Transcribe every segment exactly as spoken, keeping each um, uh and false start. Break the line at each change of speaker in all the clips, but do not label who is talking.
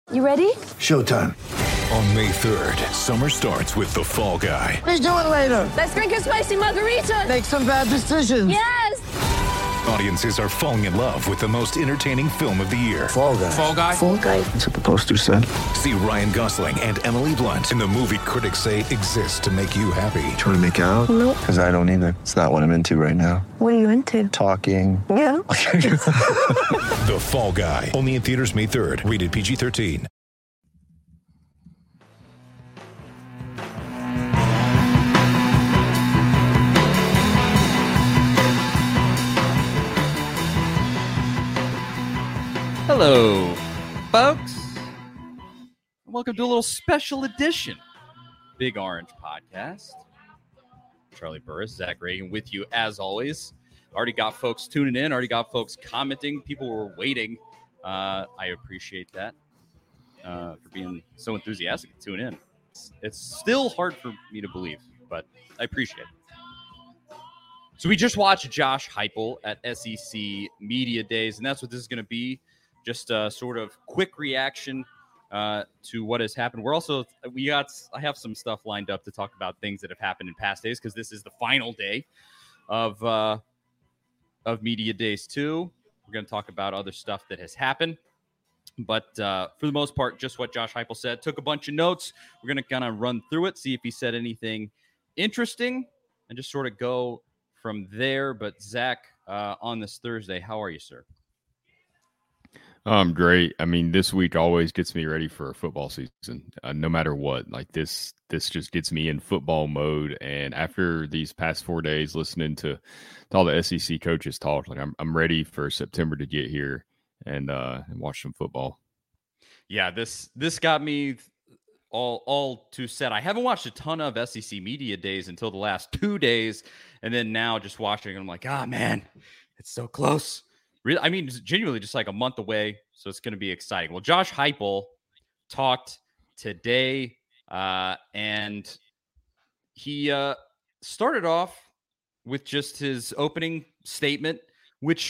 You ready?
Showtime.
On May third, summer starts with The Fall Guy.
Let's do it later.
Let's drink a spicy margarita.
Make some bad decisions.
Yes!
Audiences are falling in love with the most entertaining film of the year.
Fall Guy.
Fall Guy?
Fall guy.
That's what the poster said.
See Ryan Gosling and Emily Blunt in the movie critics say exists to make you happy.
Trying to make it out?
Nope.
Because I don't either. It's not what I'm into right now.
What are you into?
Talking.
Yeah.
The Fall Guy. Only in theaters May third. Rated P G thirteen.
Hello, folks. Welcome to a little special edition Big Orange Podcast. Charlie Burris, Zach Reagan with you as always. Already got folks tuning in, already got folks commenting. People were waiting. Uh, I appreciate that uh, for being so enthusiastic to tune in. It's, it's still hard for me to believe, but I appreciate it. So we just watched Josh Heupel at S E C Media Days, and that's what this is going to be. Just a sort of quick reaction uh, to what has happened. We're also, we got, I have some stuff lined up to talk about things that have happened in past days because this is the final day of uh, of Media Days two. We're going to talk about other stuff that has happened. But uh, for the most part, just what Josh Heupel said. Took a bunch of notes. We're going to kind of run through it, see if he said anything interesting, and just sort of go from there. But Zach, uh, on this Thursday, how are you, sir?
Um, great. I mean, this week always gets me ready for a football season, uh, no matter what. Like this, this just gets me in football mode. And after these past four days, listening to, to all the S E C coaches talk, like I'm, I'm ready for September to get here and uh, and watch some football. Yeah,
this this got me all all too set. I haven't watched a ton of S E C Media Days until the last two days, and then now just watching, I'm like, ah, oh, man, it's so close. Really, I mean, genuinely just like a month away, so it's going to be exciting. Well, Josh Heupel talked today, uh, and he uh, started off with just his opening statement, which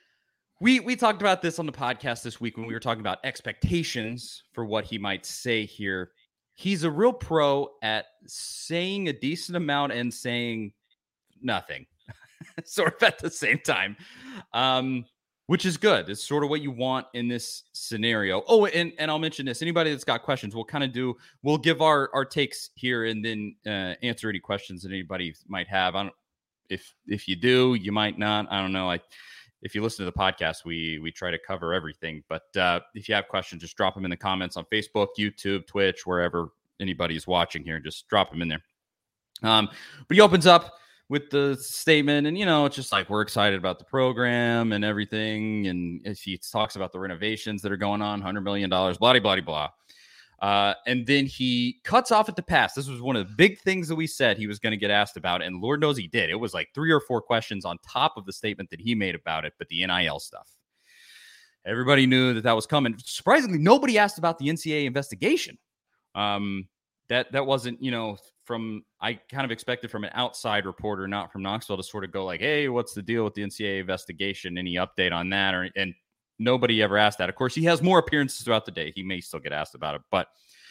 we we talked about this on the podcast this week when we were talking about expectations for what he might say here. He's a real pro at saying a decent amount and saying nothing, sort of at the same time. Um, Which is good. It's sort of what you want in this scenario. Oh, and, and I'll mention this. Anybody that's got questions, we'll kind of do, we'll give our, our takes here and then uh, answer any questions that anybody might have. I don't, if if you do, you might not. I don't know. I, if you listen to the podcast, we we try to cover everything. But uh, if you have questions, just drop them in the comments on Facebook, YouTube, Twitch, wherever anybody's watching here. Just drop them in there. Um, but he opens up with the statement, and, you know, it's just like, we're excited about the program and everything. And if he talks about the renovations that are going on, one hundred million dollars, blah, blah, blah, blah. Uh, and then he cuts off at the pass. This was one of the big things that we said he was going to get asked about. And Lord knows he did. It was like three or four questions on top of the statement that he made about it, but the N I L stuff. Everybody knew that that was coming. Surprisingly, nobody asked about the N C double A investigation. Um, that, that wasn't, you know, from, I kind of expected from an outside reporter, not from Knoxville, to sort of go like, hey, what's the deal with the N C double A investigation? Any update on that? Or, and nobody ever asked that. Of course, he has more appearances throughout the day. He may still get asked about it, but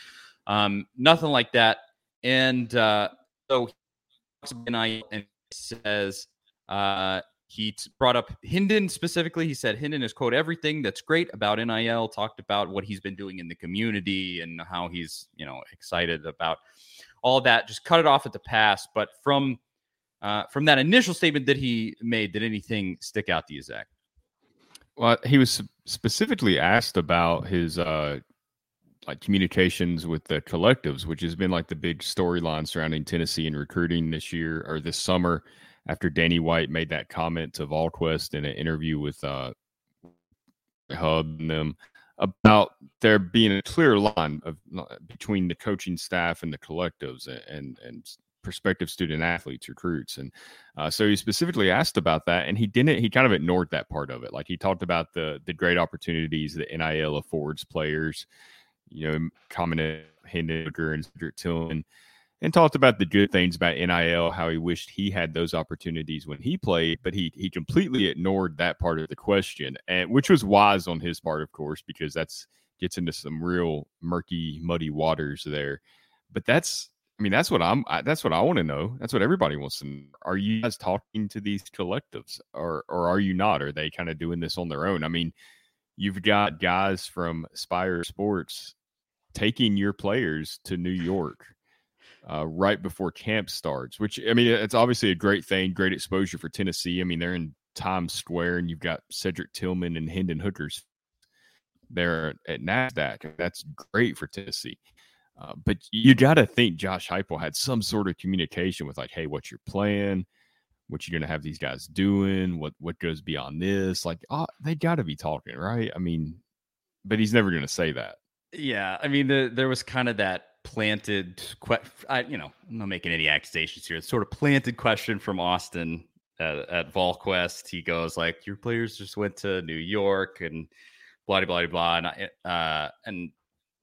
um, nothing like that. And uh, so he talks about N I L and says uh, he t- brought up Hendon specifically. He said Hendon is, quote, everything that's great about N I L, talked about what he's been doing in the community and how he's, you know, excited about all that. Just cut it off at the pass. But from uh, from that initial statement that he made, did anything stick out to you, Zach?
Well, he was specifically asked about his uh, like communications with the collectives, which has been like the big storyline surrounding Tennessee and recruiting this year or this summer, after Danny White made that comment to VolQuest in an interview with uh, Hub and them about there being a clear line of between the coaching staff and the collectives and and prospective student athletes, recruits. And uh, so he specifically asked about that, and he didn't, he kind of ignored that part of it. Like he talked about the the great opportunities that N I L affords players, you know, commented Hendon and Cedric Tillman, and talked about the good things about N I L, how he wished he had those opportunities when he played, but he he completely ignored that part of the question, and which was wise on his part, of course, because that's gets into some real murky, muddy waters there. But that's, I mean, that's what I'm, I, that's what I want to know. That's what everybody wants to know. Are you guys talking to these collectives, or, or are you not? Are they kind of doing this on their own? I mean, you've got guys from Spire Sports taking your players to New York uh, right before camp starts, which, I mean, it's obviously a great thing, great exposure for Tennessee. I mean, they're in Times Square, and you've got Cedric Tillman and Hendon Hooker's there at NASDAQ. That's great for Tennessee. Uh, but you got to think Josh Heupel had some sort of communication with, like, hey, what's your plan? What you're going to have these guys doing? What what goes beyond this? Like, oh, they got to be talking, right? I mean, but he's never going to say that.
Yeah, I mean, the, there was kind of that planted, que- I, you know, I'm not making any accusations here. It's sort of planted question from Austin at, at VolQuest. He goes like, your players just went to New York and blah, blah, blah, blah. And I, uh, and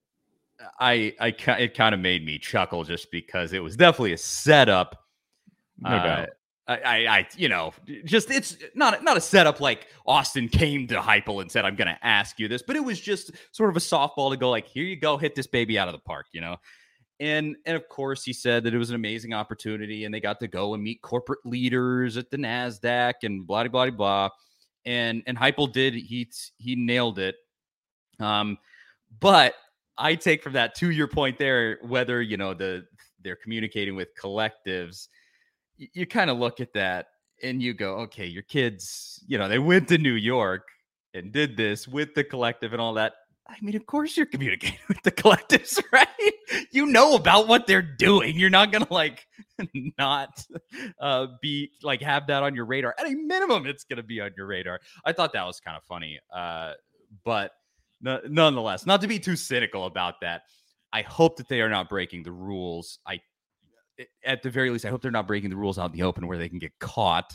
I, I, it kind of made me chuckle just because it was definitely a setup.
No
uh,
doubt.
I, I, I, you know, just it's not not a setup like Austin came to Heupel and said, I'm going to ask you this, but it was just sort of a softball to go like, here you go, hit this baby out of the park, you know? And, and of course he said that it was an amazing opportunity and they got to go and meet corporate leaders at the NASDAQ and blah, blah, blah, blah. And, and Heupel did, he, he nailed it. Um, but I take from that, to your point there, whether, you know, the, they're communicating with collectives, you kind of look at that and you go, okay, your kids, you know, they went to New York and did this with the collective and all that. I mean, of course you're communicating with the collectives, right? You know about what they're doing. You're not going to like not uh, be like, have that on your radar. At a minimum, it's going to be on your radar. I thought that was kind of funny. Uh, but no, nonetheless, not to be too cynical about that, I hope that they are not breaking the rules. I At the very least, I hope they're not breaking the rules out in the open where they can get caught.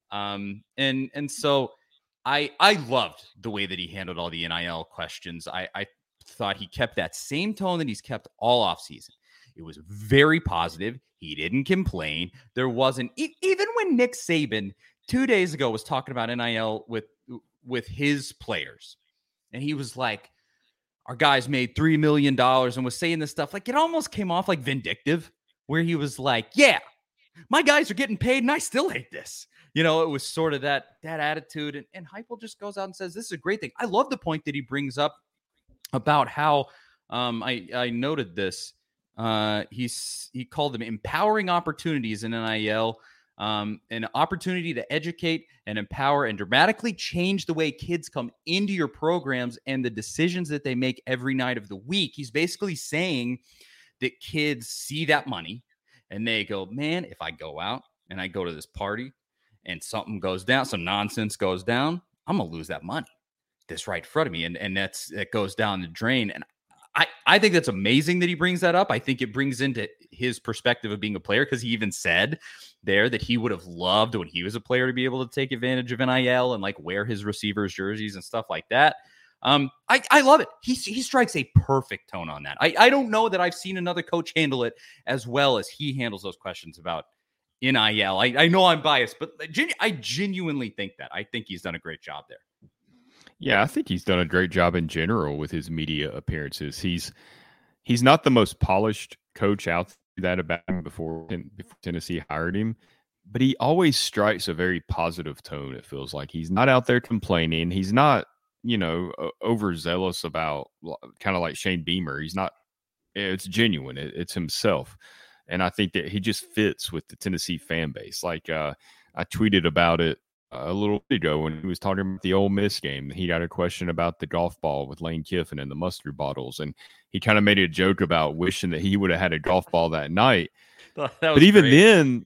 Um, and and so I I loved the way that he handled all the N I L questions. I, I thought he kept that same tone that he's kept all offseason. It was very positive. He didn't complain. There wasn't e- even when Nick Saban two days ago was talking about N I L with with his players, and he was like, "Our guys made three million dollars," and was saying this stuff like it almost came off like vindictive. Where he was like, yeah, my guys are getting paid and I still hate this. You know, it was sort of that that attitude. And, and Heupel just goes out and says, this is a great thing. I love the point that he brings up about how um, I, I noted this. Uh, he's he called them empowering opportunities in N I L, um, an opportunity to educate and empower and dramatically change the way kids come into your programs and the decisions that they make every night of the week. He's basically saying that kids see that money and they go, man, if I go out and I go to this party and something goes down, some nonsense goes down, I'm going to lose that money that's right in front of me. And, and that's, it goes down the drain. And I, I think that's amazing that he brings that up. I think it brings into his perspective of being a player, because he even said there that he would have loved when he was a player to be able to take advantage of N I L and like wear his receivers jerseys and stuff like that. Um, I, I love it. He, he strikes a perfect tone on that. I, I don't know that I've seen another coach handle it as well as he handles those questions about N I L. I, I know I'm biased, but genu- I genuinely think that. I think he's done a great job there.
Yeah, I think he's done a great job in general with his media appearances. He's he's not the most polished coach out that about him before, before Tennessee hired him, but he always strikes a very positive tone. It feels like he's not out there complaining. He's not, you know, uh, overzealous about, kind of like Shane Beamer. He's not, it's genuine. It, it's himself. And I think that he just fits with the Tennessee fan base. Like uh, I tweeted about it a little bit ago when he was talking about the Ole Miss game. He got a question about the golf ball with Lane Kiffin and the mustard bottles. And he kind of made a joke about wishing that he would have had a golf ball that night.
That
but even
great.
then,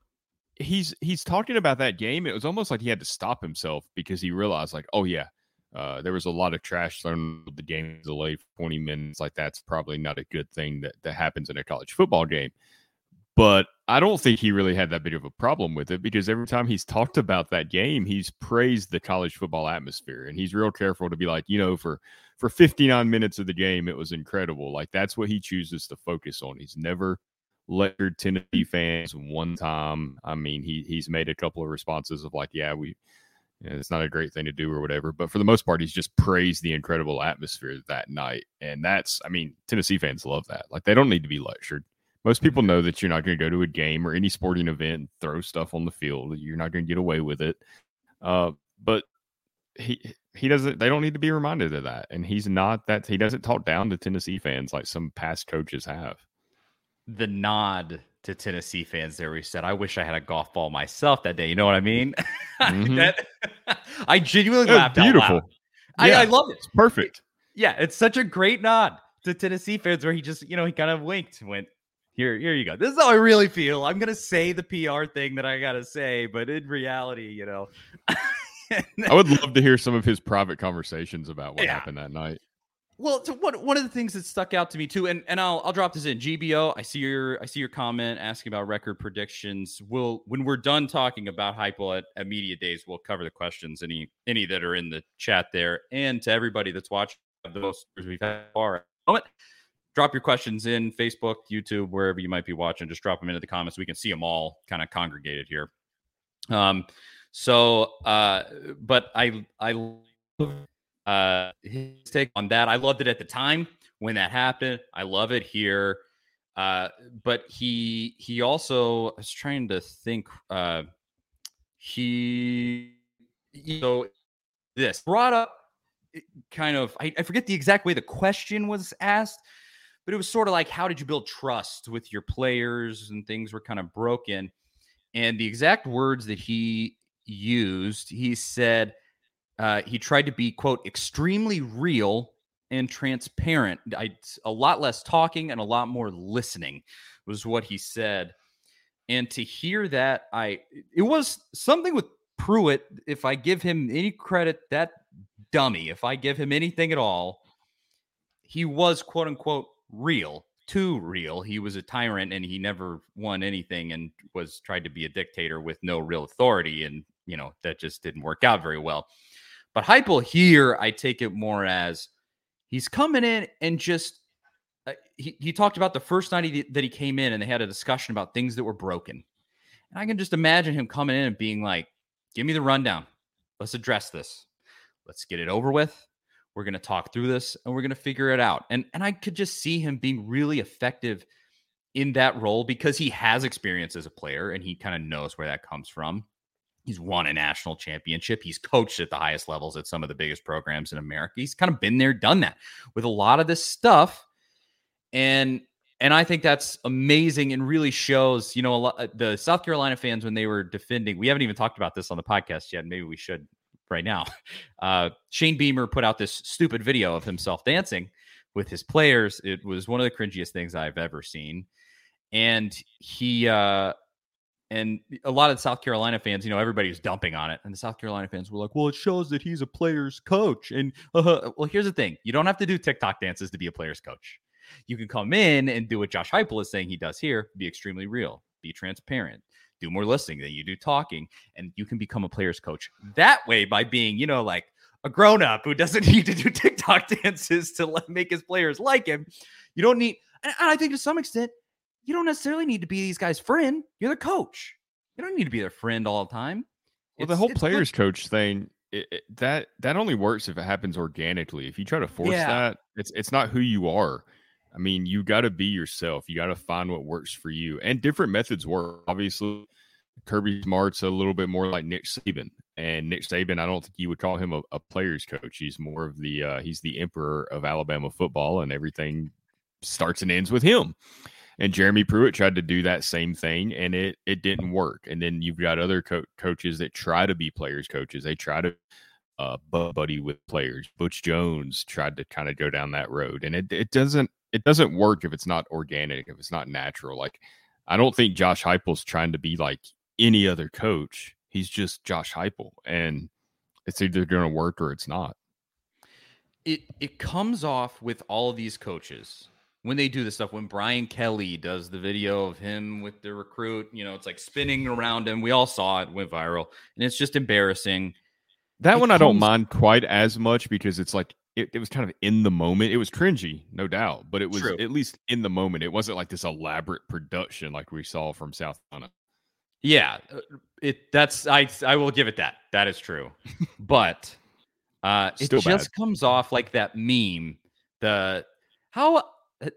he's he's talking about that game. It was almost like he had to stop himself because he realized, like, oh, yeah, Uh, there was a lot of trash thrown. The game was delayed for twenty minutes. Like, that's probably not a good thing that, that happens in a college football game. But I don't think he really had that big of a problem with it, because every time he's talked about that game, he's praised the college football atmosphere. And he's real careful to be like, you know, for, for fifty-nine minutes of the game, it was incredible. Like, that's what he chooses to focus on. He's never lectured Tennessee fans one time. I mean, he he's made a couple of responses of like, yeah, we and it's not a great thing to do or whatever. But for the most part, he's just praised the incredible atmosphere that night. And that's, I mean, Tennessee fans love that. Like, they don't need to be lectured. Most people know that you're not going to go to a game or any sporting event and throw stuff on the field. You're not going to get away with it. Uh, but he he doesn't. They don't need to be reminded of that. And he's not that. He doesn't talk down to Tennessee fans like some past coaches have.
The nod to Tennessee fans there, we said, I wish I had a golf ball myself that day. You know what I mean?
Mm-hmm.
that, I genuinely
That's
laughed
beautiful.
out loud. I,
Yeah,
I love it.
It's perfect.
Yeah, it's such a great nod to Tennessee fans where he just, you know, he kind of winked and went, here, here you go. This is how I really feel. I'm going to say the P R thing that I got to say, but in reality, you know.
I would love to hear some of his private conversations about what
Yeah.
happened that night.
Well, so one one of the things that stuck out to me too, and, and I'll I'll drop this in. G B O, I see your I see your comment asking about record predictions. We'll when we're done talking about Heupel at, at Media Days, we'll cover the questions, any any that are in the chat there. And to everybody that's watching the most we've had so far at the moment, drop your questions in Facebook, YouTube, wherever you might be watching. Just drop them into the comments. We can see them all kind of congregated here. Um, so uh, but I I love uh his take on that. I loved it at the time when that happened. I love it here. Uh, but he he also, I was trying to think, uh he so this brought up kind of I, I forget the exact way the question was asked, but it was sort of like, how did you build trust with your players, and things were kind of broken. And the exact words that he used, he said, uh, he tried to be, quote, extremely real and transparent. I, a lot less talking and a lot more listening was what he said. And to hear that, I it was something with Pruitt. If I give him any credit, that dummy, if I give him anything at all, he was, quote unquote, real, too real. He was a tyrant and he never won anything and was tried to be a dictator with no real authority. And, you know, that just didn't work out very well. But Heupel here, I take it more as he's coming in and just, uh, he, he talked about the first night he, that he came in and they had a discussion about things that were broken. And I can just imagine him coming in and being like, give me the rundown. Let's address this. Let's get it over with. We're going to talk through this and we're going to figure it out. And, and I could just see him being really effective in that role because he has experience as a player and he kind of knows where that comes from. He's won a national championship. He's coached at the highest levels at some of the biggest programs in America. He's kind of been there, done that with a lot of this stuff. And and I think that's amazing and really shows, you know, a lot, the South Carolina fans, when they were defending, we haven't even talked about this on the podcast yet. Maybe we should right now. Uh, Shane Beamer put out this stupid video of himself dancing with his players. It was one of the cringiest things I've ever seen. And he... Uh, And a lot of the South Carolina fans, you know, everybody was dumping on it. And the South Carolina fans were like, well, it shows that he's a player's coach. And, uh, well, here's the thing. You don't have to do TikTok dances to be a player's coach. You can come in and do what Josh Heupel is saying he does here. Be extremely real. Be transparent. Do more listening than you do talking. And you can become a player's coach that way by being, you know, like a grown-up who doesn't need to do TikTok dances to like, make his players like him. You don't need, and I think to some extent, you don't necessarily need to be these guys' friend. You're the coach. You don't need to be their friend all the time.
Well,
It's-
the whole
it's
players
good.
coach thing, it, it, that that only works if it happens organically. If you try to force
Yeah.
that, it's it's not who you are. I mean, you got to be yourself. You got to find what works for you, and different methods work. Obviously, Kirby Smart's a little bit more like Nick Saban, and Nick Saban, I don't think you would call him a, a players coach. He's more of the uh, he's the emperor of Alabama football, and everything starts and ends with him. And Jeremy Pruitt tried to do that same thing, and it it didn't work. And then you've got other co- coaches that try to be players coaches. They try to uh, buddy with players. Butch Jones tried to kind of go down that road, and it it doesn't it doesn't work if it's not organic, if it's not natural. Like, I don't think Josh Heupel's trying to be like any other coach. He's just Josh Heupel, and it's either going to work or it's not.
It it comes off with all of these coaches when they do this stuff. When Brian Kelly does the video of him with the recruit, you know, it's like spinning around him. We all saw it, went viral, and it's just embarrassing.
That
It
one I don't
comes-
mind quite as much because it's like it, it was kind of in the moment. It was cringy, no doubt, but it was
True.
at least in the moment. It wasn't like this elaborate production like we saw from South Carolina.
Yeah, it that's I I will give it that. That is true. But uh it
Still
just
bad.
comes off like that meme. The how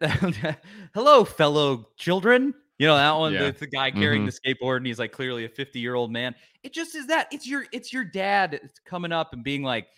hello fellow children. You know that one,
Yeah.
the, the guy carrying
Mhm.
the skateboard and he's like clearly a fifty-year-old man. It just is that. It's your it's your dad coming up and being like,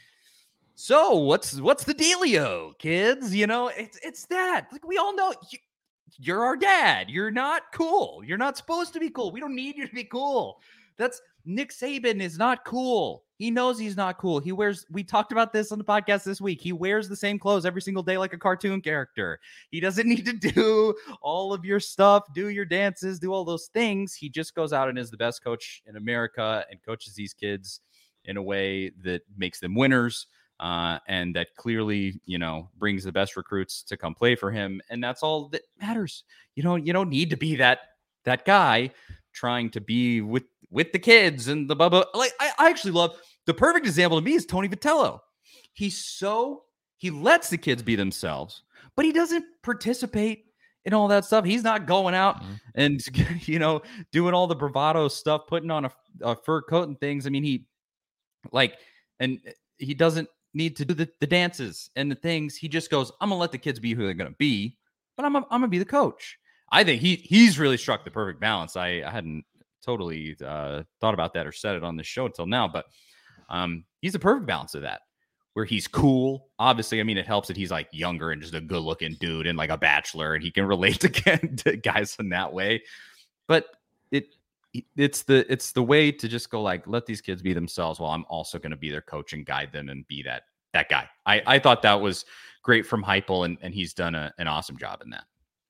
"So, what's what's the dealio, kids?" You know, it's it's that. Like we all know you, you're our dad. You're not cool. You're not supposed to be cool. We don't need you to be cool. That's Nick Saban is not cool. He knows he's not cool. He wears, we talked about this on the podcast this week. He wears the same clothes every single day like a cartoon character. He doesn't need to do all of your stuff, do your dances, do all those things. He just goes out and is the best coach in America and coaches these kids in a way that makes them winners. Uh, and that clearly, you know, brings the best recruits to come play for him, and that's all that matters. You know, you don't need to be that that guy trying to be with with the kids and the bubba. Like I, I actually love the perfect example to me is Tony Vitello. He's so he lets the kids be themselves, but he doesn't participate in all that stuff. He's not going out mm-hmm. and you know doing all the bravado stuff, putting on a, a fur coat and things. I mean, he like and he doesn't need to do the, the dances and the things. He just goes, I'm gonna let the kids be who they're gonna be, but I'm, a, I'm gonna be the coach. I think he he's really struck the perfect balance. I, I hadn't totally uh, thought about that or said it on this show until now, but um, he's the perfect balance of that, where he's cool. Obviously, I mean, it helps that he's like younger and just a good looking dude and like a bachelor, and he can relate to, to guys in that way. But it it's the it's the way to just go like, let these kids be themselves while I'm also going to be their coach and guide them and be that that guy. I, I thought that was great from Heupel, and, and he's done a, an awesome job in that.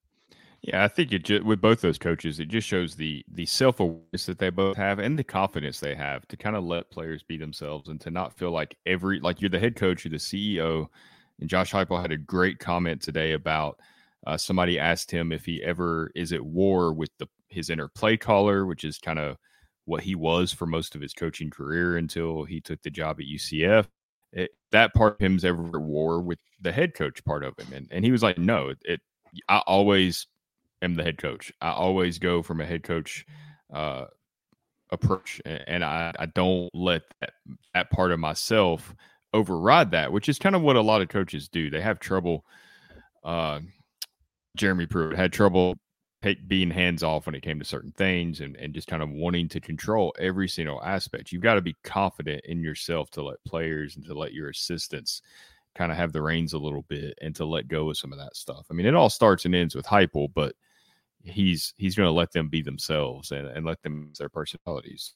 Yeah, I think it just, with both those coaches, it just shows the the self-awareness that they both have and the confidence they have to kind of let players be themselves and to not feel like every like you're the head coach, you're the C E O. And Josh Heupel had a great comment today about uh, somebody asked him if he ever is at war with the his inner play caller, which is kind of what he was for most of his coaching career until he took the job at U C F. It, that part of him's ever at war with the head coach part of him. And, and he was like, no, it, it I always am the head coach. I always go from a head coach uh, approach. And I, I don't let that, that part of myself override that, which is kind of what a lot of coaches do. They have trouble. Uh, Jeremy Pruitt had trouble Take, being hands off when it came to certain things and, and just kind of wanting to control every single aspect. You've got to be confident in yourself to let players and to let your assistants kind of have the reins a little bit and to let go of some of that stuff. I mean, it all starts and ends with Heupel, but he's he's going to let them be themselves and, and let them use their personalities.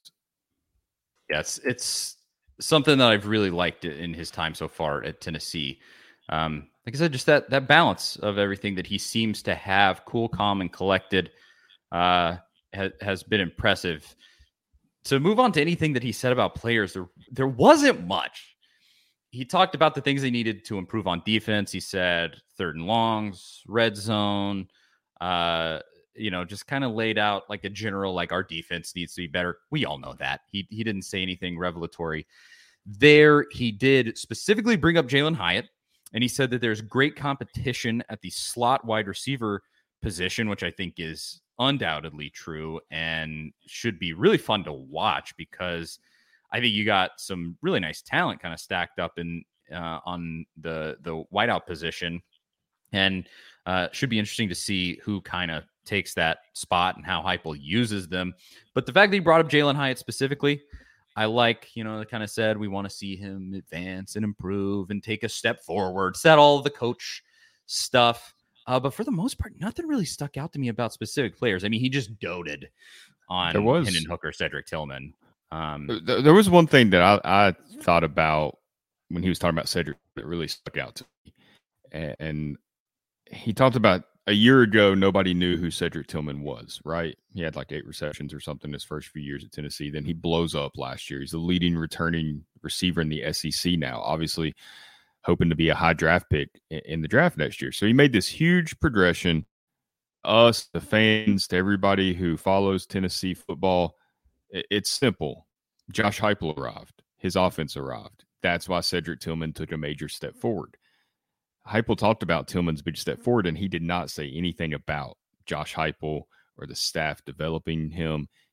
Yes, it's something that I've really liked in his time so far at Tennessee. Um, like I said, just that that balance of everything that he seems to have, cool, calm, and collected, uh, ha- has been impressive. To move on to anything that he said about players, there there wasn't much. He talked about the things they needed to improve on defense. He said third and longs, red zone, uh, you know, just kind of laid out like a general, like our defense needs to be better. We all know that. He he didn't say anything revelatory there. He did specifically bring up Jalin Hyatt. And he said that there's great competition at the slot wide receiver position, which I think is undoubtedly true and should be really fun to watch because I think you got some really nice talent kind of stacked up in uh, on the the wideout position, and uh, should be interesting to see who kind of takes that spot and how Heupel uses them. But the fact that he brought up Jalin Hyatt specifically, I like, you know, they kind of said we want to see him advance and improve and take a step forward, said all of the coach stuff. Uh, but for the most part, nothing really stuck out to me about specific players. I mean, he just doted on
there was,
Hendon Hooker, Cedric Tillman. Um,
there, there was one thing that I, I thought about when he was talking about Cedric that really stuck out to me. And, and he talked about a year ago, nobody knew who Cedric Tillman was, right? He had like eight receptions or something his first few years at Tennessee. Then he blows up last year. He's the leading returning receiver in the S E C now, obviously hoping to be a high draft pick in the draft next year. So he made this huge progression. Us, the fans, to everybody who follows Tennessee football, it's simple. Josh Heupel arrived. His offense arrived. That's why Cedric Tillman took a major step forward. Heupel talked about Tillman's big step forward, and he did not say anything about Josh Heupel or the staff developing him.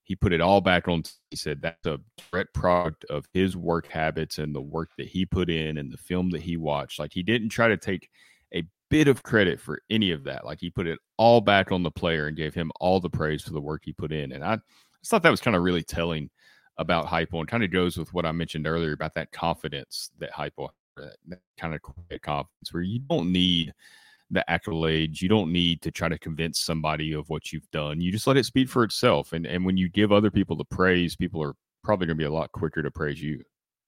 he put it all back on. He said that's a direct product of his work habits and the work that he put in and the film that he watched. Like, he didn't try to take a bit of credit for any of that. Like, he put it all back on the player and gave him all the praise for the work he put in. And I just thought that was kind of really telling about Heupel, and kind of goes with what I mentioned earlier about that confidence that Heupel, that, that kind of quiet confidence where you don't need the accolades. You don't need to try to convince somebody of what you've done. You just let it speak for itself. And and when you give other people the praise, people are probably going to be a lot quicker to praise you.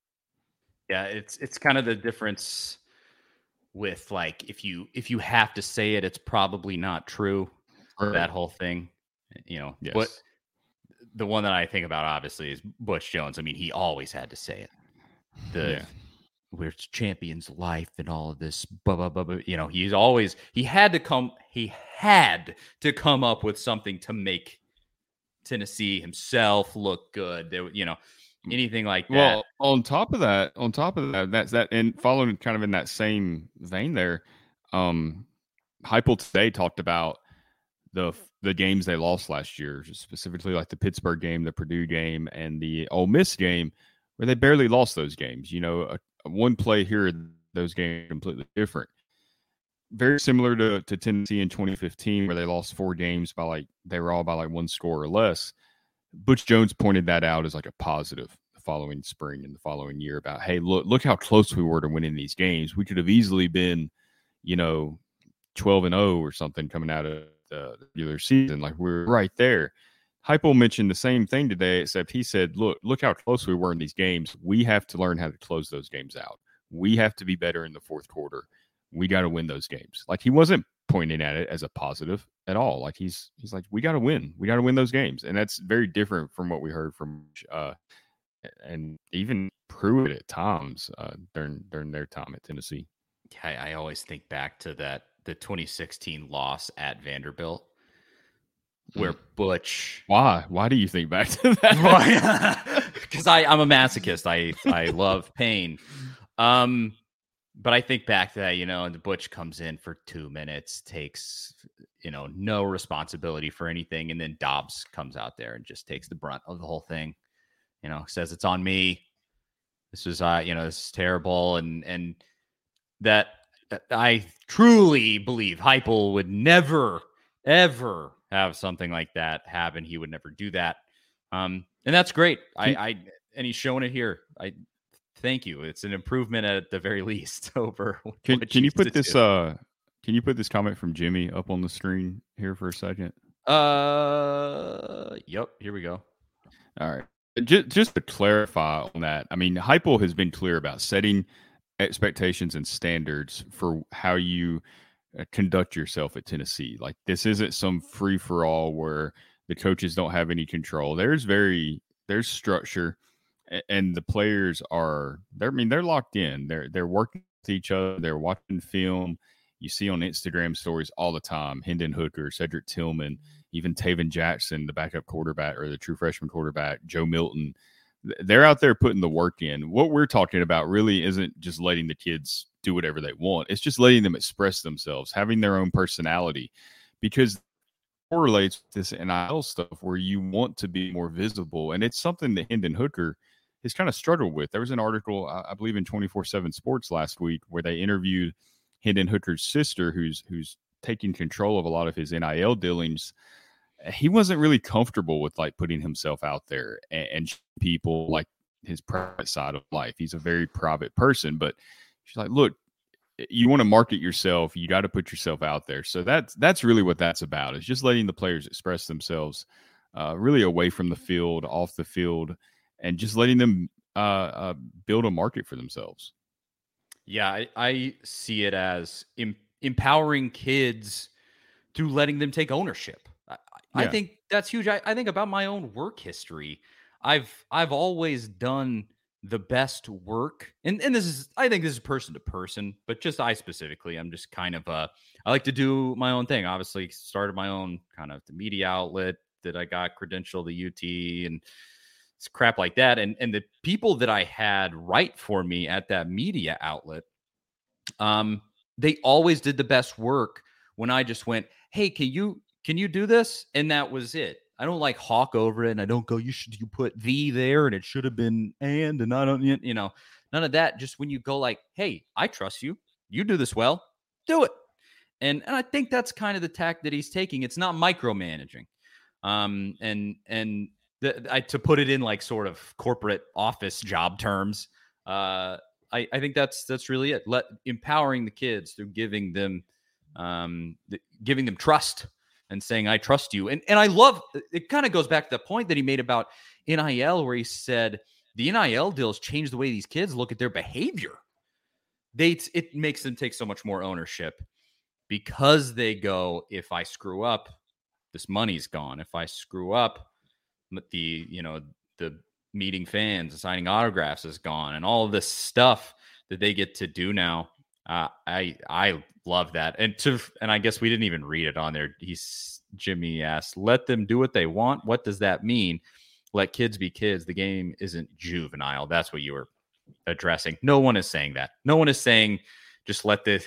Yeah, it's it's kind of the difference with, like, if you if you have to say it, it's probably not true. Right. That whole thing, you know.
Yes.
But the one that I think about obviously is Butch Jones. I mean, he always had to say it. The
yeah.
We're champions life and all of this, blah, blah, blah, blah. You know, he's always, he had to come, he had to come up with something to make Tennessee himself look good. There, you know, anything like that.
Well, on top of that, on top of that, that's that, and following kind of in that same vein there, um, Heupel today talked about the the games they lost last year, specifically like the Pittsburgh game, the Purdue game, and the Ole Miss game, where they barely lost those games. You know, a, one play here, those games are completely different. Very similar to, to Tennessee in twenty fifteen, where they lost four games by like, they were all by like one score or less. Butch Jones pointed that out as like a positive the following spring and the following year about, hey, look, look how close we were to winning these games. We could have easily been, you know, twelve and oh or something coming out of the regular season. Like, we're right there. Heupel mentioned the same thing today, except he said, look, look how close we were in these games. We have to learn how to close those games out. We have to be better in the fourth quarter. We got to win those games. Like, he wasn't pointing at it as a positive at all. Like, he's he's like, we got to win. We got to win those games. And that's very different from what we heard from uh, and even Pruitt at times uh, during during their time at Tennessee.
I, I always think back to that the twenty sixteen loss at Vanderbilt, where Butch.
Why? Why do you think back to that?
Because I I'm a masochist. I I love pain. Um, but I think back to that, you know, and the Butch comes in for two minutes, takes, you know, no responsibility for anything, and then Dobbs comes out there and just takes the brunt of the whole thing. You know, says it's on me. This is uh, you know, this is terrible, and and that I truly believe Heupel would never, ever have something like that happen. He would never do that. Um, and that's great. I, I, and he's showing it here. I thank you. It's an improvement at the very least over.
Can, can you put this, do. uh, can you put this comment from Jimmy up on the screen here for a second?
Uh, yep. Here we go.
All right. Just, just to clarify on that. I mean, Heupel has been clear about setting expectations and standards for how you uh, conduct yourself at Tennessee. Like, this isn't some free for all where the coaches don't have any control. There's very there's structure, and, and the players are they're I mean they're locked in. They're they're working with each other. They're watching film. You see on Instagram stories all the time. Hendon Hooker, Cedric Tillman, even Taven Jackson, the backup quarterback or the true freshman quarterback, Joe Milton. They're out there putting the work in. What we're talking about really isn't just letting the kids do whatever they want. It's just letting them express themselves, having their own personality, because it correlates with this N I L stuff where you want to be more visible. And it's something that Hendon Hooker has kind of struggled with. There was an article, I believe, in twenty-four seven Sports last week where they interviewed Hendon Hooker's sister, who's who's taking control of a lot of his N I L dealings. He wasn't really comfortable with like putting himself out there and, and people like his private side of life. He's a very private person, but she's like, look, you want to market yourself, you got to put yourself out there. So that's, that's really what that's about. It's just letting the players express themselves uh, really away from the field, off the field, and just letting them uh, uh, build a market for themselves.
Yeah. I, I see it as em- empowering kids through letting them take ownership. I
Yeah.
think that's huge. I, I think about my own work history. I've I've always done the best work, and and this is I think this is person to person, but just I specifically, I'm just kind of uh I like to do my own thing. Obviously, started my own kind of the media outlet that I got credentialed to U T and it's crap like that. And and the people that I had write for me at that media outlet, um, they always did the best work when I just went, hey, can you Can you do this? And that was it. I don't like hawk over it, and I don't go, you should you put the there, and it should have been and, and I don't, you know, none of that. Just when you go like, hey, I trust you, you do this well, do it. And and I think that's kind of the tack that he's taking. It's not micromanaging, um, and and the, I, to put it in like sort of corporate office job terms. Uh, I, I think that's that's really it. Let empowering the kids through giving them, um, the, giving them trust and saying, I trust you. And and I love, it kind of goes back to the point that he made about N I L, where he said the N I L deals change the way these kids look at their behavior. They, it makes them take so much more ownership because they go, if I screw up, this money's gone. If I screw up, the, you know, the meeting fans, signing autographs is gone, and all of this stuff that they get to do now. Uh, I I love that, and to and I guess we didn't even read it on there. He's Jimmy asked, "Let them do what they want." What does that mean? Let kids be kids. The game isn't juvenile. That's what you were addressing. No one is saying that. No one is saying just let the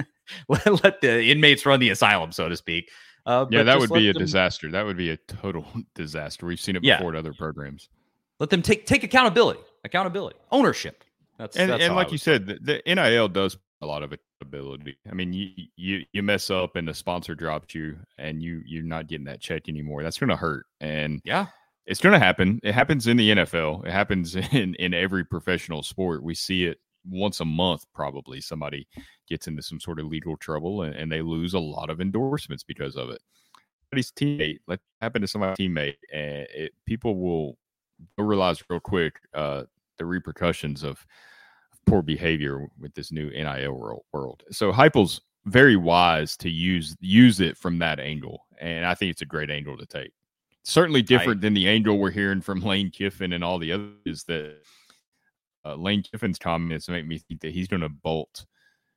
let, let the inmates run the asylum, so to speak. Uh,
yeah, that would be a
them,
disaster. That would be a total disaster. We've seen it
yeah.
before at other programs.
Let them take take accountability, accountability, ownership. That's
and,
that's
and like
I
you said, the, the N I L does a lot of accountability. I mean, you you you mess up and the sponsor drops you, and you you're not getting that check anymore. That's going to hurt, and
yeah,
it's going to happen. It happens in the N F L. It happens in in every professional sport. We see it once a month. Probably somebody gets into some sort of legal trouble, and, and they lose a lot of endorsements because of it. Somebody's teammate, let it happen to somebody's teammate, and it, people will. They'll realize real quick uh, the repercussions of poor behavior with this new N I L world. So Heupel's very wise to use use it from that angle, and I think it's a great angle to take. Certainly different I, than the angle we're hearing from Lane Kiffin and all the others. That uh, Lane Kiffin's comments make me think that he's going to bolt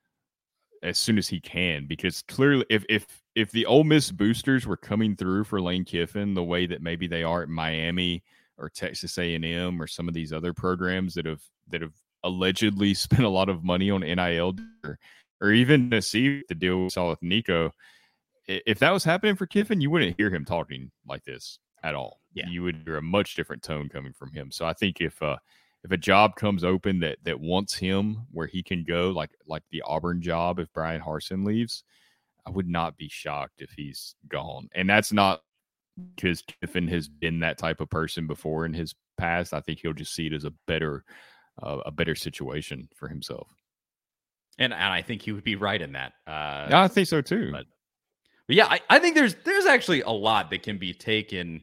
as soon as he can, because clearly, if if if the Ole Miss boosters were coming through for Lane Kiffin the way that maybe they are at Miami or Texas A and M or some of these other programs that have that have allegedly spent a lot of money on N I L, or, or even to see the deal we saw with Nico, if that was happening for Kiffin, you wouldn't hear him talking like this at all.
Yeah.
You would hear a much different tone coming from him. So I think if uh, if a job comes open that that wants him where he can go, like like the Auburn job, if Brian Harsin leaves, I would not be shocked if he's gone. And that's not because Kiffin has been that type of person before in his past. I think he'll just see it as a better, uh, a better situation for himself.
And and I think he would be right in that. Uh,
yeah, I think so too.
But, but yeah, I, I think there's there's actually a lot that can be taken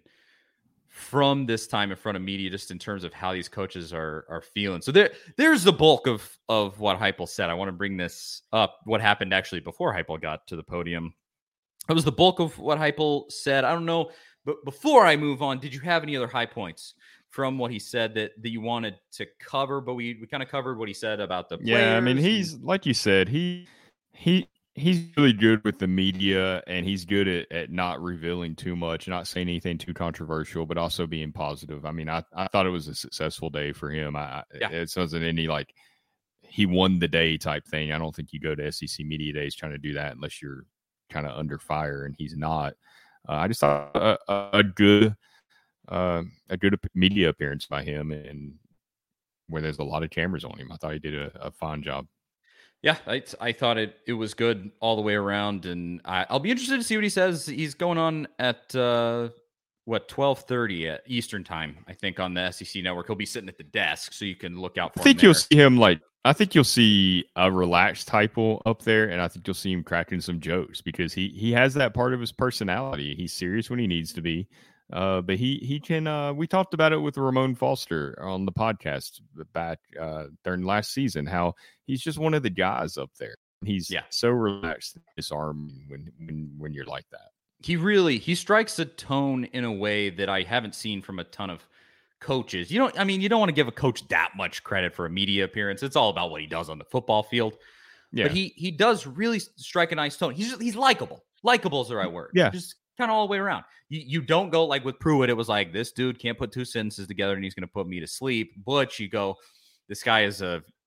from this time in front of media, just in terms of how these coaches are are feeling. So there there's the bulk of of what Heupel said. I want to bring this up. What happened actually before Heupel got to the podium. It was the bulk of what Heupel said. I don't know, but before I move on, did you have any other high points from what he said that, that you wanted to cover? But we, we kind of covered what he said about the players.
Yeah, I mean, he's like you said, he he he's really good with the media, and he's good at, at not revealing too much, not saying anything too controversial, but also being positive. I mean, I, I thought it was a successful day for him. I yeah. It wasn't any like he won the day type thing. I don't think you go to S E C Media Days trying to do that unless you're kind of under fire, and he's not. Uh, I just thought a, a, a good, uh, a good media appearance by him, and where there's a lot of cameras on him. I thought he did a, a fine job.
Yeah, I, I thought it it was good all the way around, and I, I'll be interested to see what he says. He's going on at uh, what twelve thirty at Eastern time, I think, on the S E C Network. He'll be sitting at the desk, so you can look out for him.
I think
there.
You'll see him like. I think you'll see a relaxed Heupel up there, and I think you'll see him cracking some jokes because he he has that part of his personality. He's serious when he needs to be, uh, but he he can. Uh, we talked about it with Ramon Foster on the podcast back uh, during last season. How he's just one of the guys up there. He's
yeah.
so relaxed, disarming when when when you're like that.
He really he strikes a tone in a way that I haven't seen from a ton of coaches. You don't, I mean, you don't want to give a coach that much credit for a media appearance. It's all about what he does on the football field. Yeah. But he he does really strike a nice tone. He's just, he's likable. Likable is the right word.
Yeah.
Just kind of all the way around. You, you don't go like with Pruitt. It was like, this dude can't put two sentences together and he's going to put me to sleep. Butch, you go, this guy is a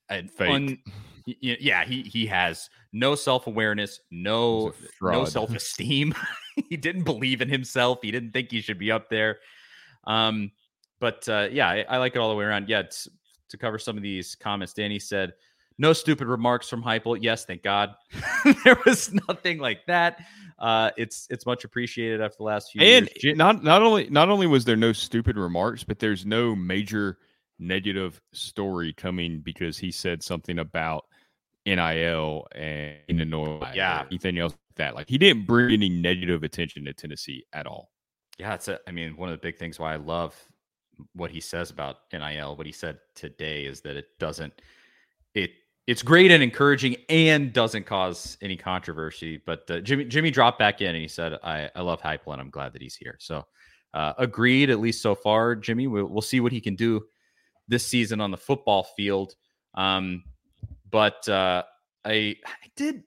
an
Fake.
un, y- yeah, he he has no self-awareness, no
He's a
no
fraud.
self-esteem. He didn't believe in himself. He didn't think he should be up there. Um, but uh, yeah, I, I like it all the way around. Yeah, it's, to cover some of these comments, Danny said, "No stupid remarks from Heupel." Yes, thank God. There was nothing like that. Uh, it's it's much appreciated after the last few
And
years.
not not only not only was there no stupid remarks, but there's no major negative story coming because he said something about N I L and Illinois,
Yeah.
or anything else like that. Like he didn't bring any negative attention to Tennessee at all.
Yeah, it's a, I mean, one of the big things why I love what he says about N I L, what he said today is that it doesn't, it it's great and encouraging and doesn't cause any controversy. But uh, Jimmy Jimmy dropped back in and he said, I, I love Heupel and I'm glad that he's here. So uh, agreed, at least so far, Jimmy. We'll, we'll see what he can do this season on the football field. Um, but uh, I, I did,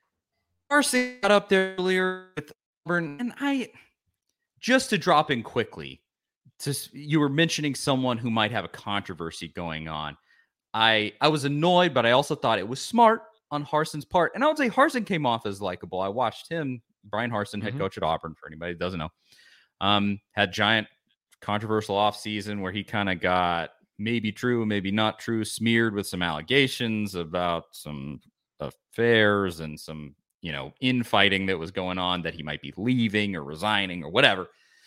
Carson got up there earlier with Auburn, and I, just to drop in quickly, to, you were mentioning someone who might have a controversy going on. I I was annoyed, but I also thought it was smart on Harson's part. And I would say Harson came off as likable. I watched him, Brian Harsin, head
Mhm.
coach at Auburn, for anybody that doesn't know, um, had giant controversial offseason where he kind of got maybe true, maybe not true, smeared with some allegations about some affairs and some, you know, infighting that was going on, that he might be leaving or resigning or whatever.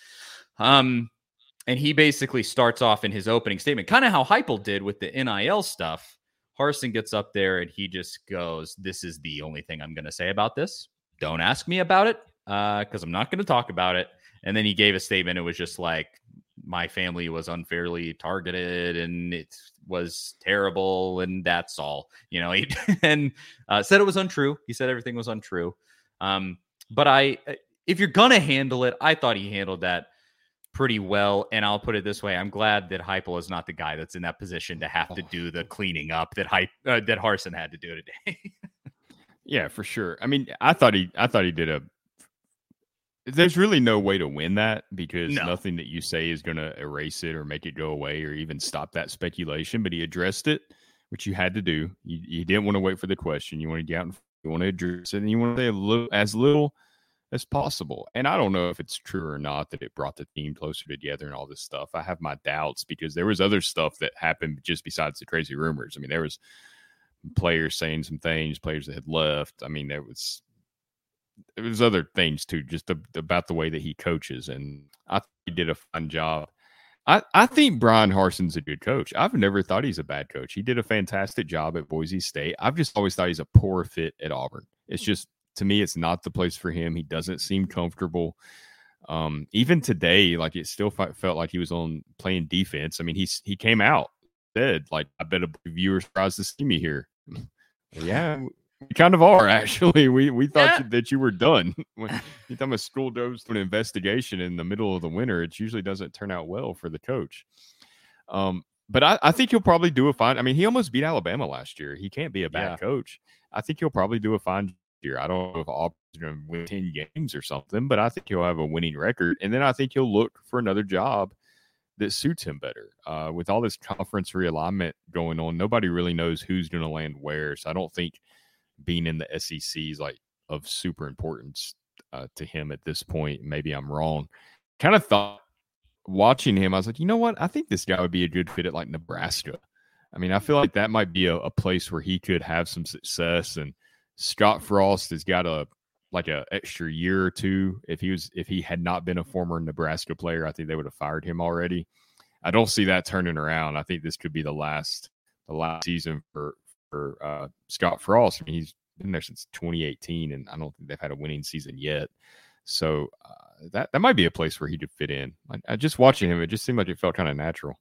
Um, and he basically starts off in his opening statement, kind of how Heupel did with the N I L stuff. Harsin gets up there and he just goes, "This is the only thing I'm going to say about this. Don't ask me about it because uh, I'm not going to talk about it." And then he gave a statement. It was just like, my family was unfairly targeted and it was terrible. And that's all, you know, he, and uh, said it was untrue. He said everything was untrue. Um, but I, if you're going to handle it, I thought he handled that pretty well. And I'll put it this way. I'm glad that Heupel is not the guy that's in that position to have to do the cleaning up that Hype, uh, that Harsin had to do today.
Yeah, for sure. I mean, I thought he, I thought he did a, there's really no way to win that because
No.
nothing that you say is going to erase it or make it go away or even stop that speculation. But he addressed it, which you had to do. You, you didn't want to wait for the question. You wanted to get out and you want to address it, and you want to say a little, as little as possible. And I don't know if it's true or not that it brought the team closer together and all this stuff. I have my doubts because there was other stuff that happened just besides the crazy rumors. I mean, there was players saying some things, players that had left. I mean, there was. There was other things too, just the, about the way that he coaches, and I think he did a fine job. I, I think Brian Harsin's a good coach. I've never thought he's a bad coach. He did a fantastic job at Boise State. I've just always thought he's a poor fit at Auburn. It's just, to me, it's not the place for him. He doesn't seem comfortable. Um, even today, like it still f- felt like he was on playing defense. I mean, he's he came out said like, "I bet a viewer surprised to see me here." Yeah. We kind of are, actually. We we thought
Yeah.
you, that you were done. When anytime a school goes to an investigation in the middle of the winter, it usually doesn't turn out well for the coach. Um, but I, I think he'll probably do a fine. I mean, he almost beat Alabama last year. He can't be a bad
Yeah.
coach. I think he'll probably do a fine year. I don't know if Auburn's going to win ten games or something, but I think he'll have a winning record. And then I think he'll look for another job that suits him better. Uh, with all this conference realignment going on, nobody really knows who's going to land where. So I don't think being in the S E C is like of super importance uh, to him at this point. Maybe I'm wrong. Kind of thought watching him, I was like, you know what? I think this guy would be a good fit at like Nebraska. I mean, I feel like that might be a, a place where he could have some success. And Scott Frost has got a like a extra year or two. If he was, if he had not been a former Nebraska player, I think they would have fired him already. I don't see that turning around. I think this could be the last the last season for. For uh, Scott Frost. I mean, he's been there since twenty eighteen, and I don't think they've had a winning season yet. So uh, that that might be a place where he could fit in. I, I just watching him, it just seemed like it felt kind of natural.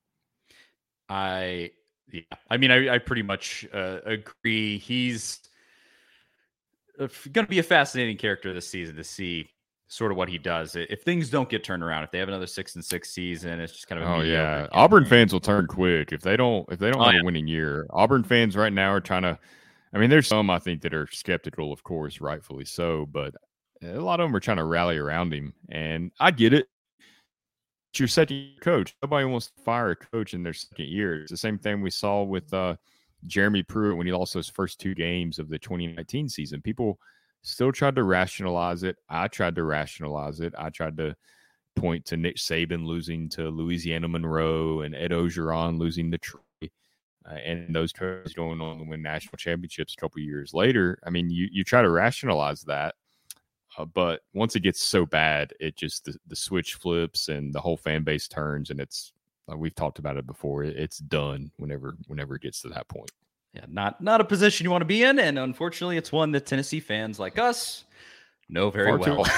I yeah, I mean, I, I pretty much uh, agree. He's going to be a fascinating character this season to see sort of what he does. If things don't get turned around, if they have another six and six season, it's just kind of a
Oh
mediocre
yeah,
campaign.
Auburn fans will turn quick if they don't if they don't
Oh,
have
yeah.
a winning year. Auburn fans right now are trying to. I mean, there's some I think that are skeptical, of course, rightfully so, but a lot of them are trying to rally around him, and I get it. It's your second year coach. Nobody wants to fire a coach in their second year. It's the same thing we saw with uh, Jeremy Pruitt when he lost those first two games of the twenty nineteen season. People still tried to rationalize it. I tried to rationalize it. I tried to point to Nick Saban losing to Louisiana Monroe and Ed Ogeron losing to Troy, uh, and those coaches going on to win national championships a couple years later. I mean, you you try to rationalize that, uh, but once it gets so bad, it just the, the switch flips and the whole fan base turns, and it's uh, we've talked about it before. It, it's done whenever whenever it gets to that point.
Yeah, not not a position you want to be in, and unfortunately, it's one that Tennessee fans like us know very
Far
well.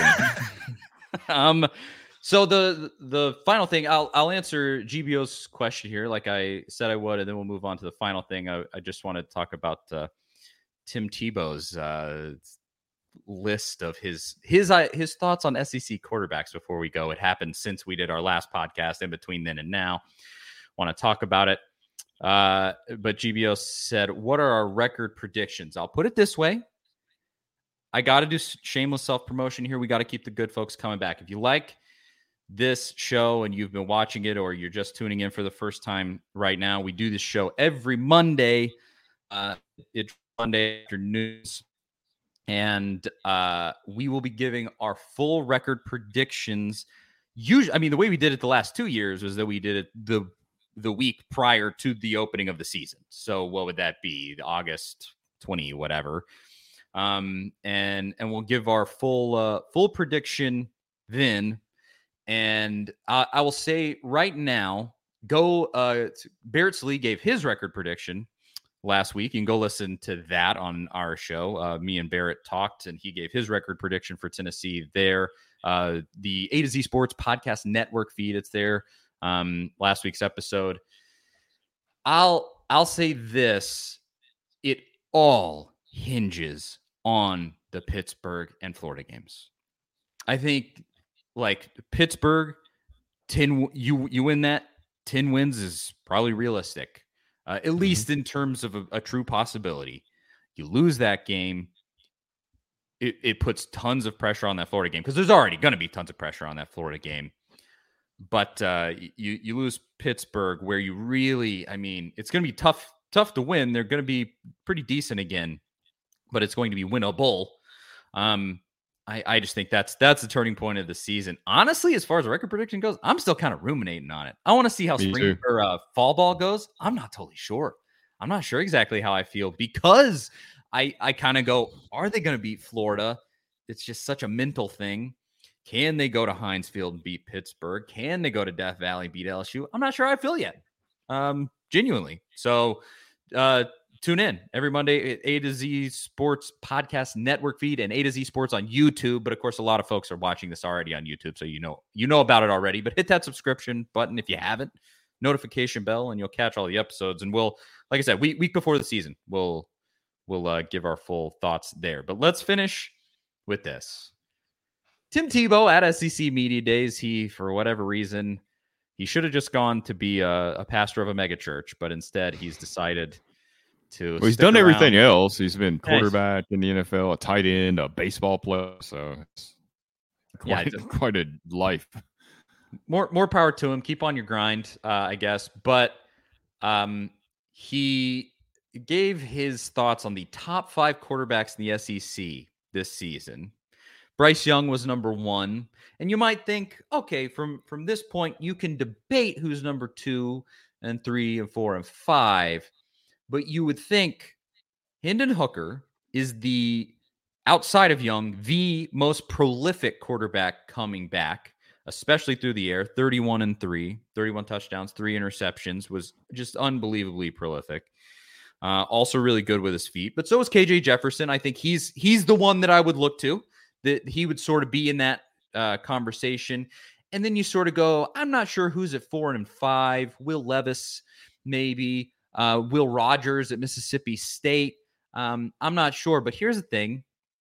um. So the the final thing, I'll I'll answer G B O's question here, like I said I would, and then we'll move on to the final thing. I, I just want to talk about uh, Tim Tebow's uh, list of his his uh, his thoughts on S E C quarterbacks before we go. It happened since we did our last podcast. In between then and now, want to talk about it. Uh, but G B O said, "What are our record predictions?" I'll put it this way. I got to do shameless self promotion here. We got to keep the good folks coming back. If you like this show and you've been watching it, or you're just tuning in for the first time right now, we do this show every Monday. Uh, it's Monday afternoons, and uh, we will be giving our full record predictions. Usually, I mean, the way we did it the last two years was that we did it the the week prior to the opening of the season. So what would that be? August twentieth, whatever. Um, and and we'll give our full uh, full prediction then. And I, I will say right now, go uh, Barrett's Lee gave his record prediction last week. You can go listen to that on our show. Uh, me and Barrett talked, and he gave his record prediction for Tennessee there. Uh, the A to Z Sports Podcast Network feed, it's there. Um, last week's episode. I'll I'll say this: it all hinges on the Pittsburgh and Florida games. I think. Like Pittsburgh, ten you you win that, ten wins is probably realistic, uh, at mm-hmm. least in terms of a, a true possibility. You lose that game, it, it puts tons of pressure on that Florida game, because there's already going to be tons of pressure on that Florida game. But uh, you you lose Pittsburgh, where you really, I mean, it's going to be tough tough to win. They're going to be pretty decent again, but it's going to be winnable. Um. I, I just think that's that's the turning point of the season. Honestly, as far as the record prediction goes, I'm still kind of ruminating on it. I want to see how
Me
spring too. or uh, fall ball goes. I'm not totally sure. I'm not sure exactly how I feel, because I I kind of go, are they going to beat Florida? It's just such a mental thing. Can they go to Heinz Field and beat Pittsburgh? Can they go to Death Valley and beat L S U? I'm not sure how I feel yet. Um, genuinely. So uh tune in every Monday at A to Z Sports Podcast Network feed and A to Z Sports on YouTube. But of course, a lot of folks are watching this already on YouTube, so you know you know about it already. But hit that subscription button if you haven't, notification bell, and you'll catch all the episodes. And we'll, like I said, week week before the season, we'll we'll uh, give our full thoughts there. But let's finish with this. Tim Tebow at S E C Media Days, he, for whatever reason, he should have just gone to be a, a pastor of a megachurch, but instead he's decided to.
Well, he's done around. everything else. He's been quarterback in the N F L, a tight end, a baseball player. So it's quite, yeah, quite a life.
More more power to him. Keep on your grind, uh, I guess. But um, he gave his thoughts on the top five quarterbacks in the S E C this season. Bryce Young was number one. And you might think, okay, from, from this point, you can debate who's number two and three and four and five. But you would think Hendon Hooker is the, outside of Young, the most prolific quarterback coming back, especially through the air. thirty-one and three, thirty-one touchdowns, three interceptions, was just unbelievably prolific. Uh, also really good with his feet. But so is K J Jefferson. I think he's he's the one that I would look to, that he would sort of be in that uh, conversation. And then you sort of go, I'm not sure who's at four and five. Will Levis, maybe. Uh, Will Rogers at Mississippi State. Um, I'm not sure, but here's the thing.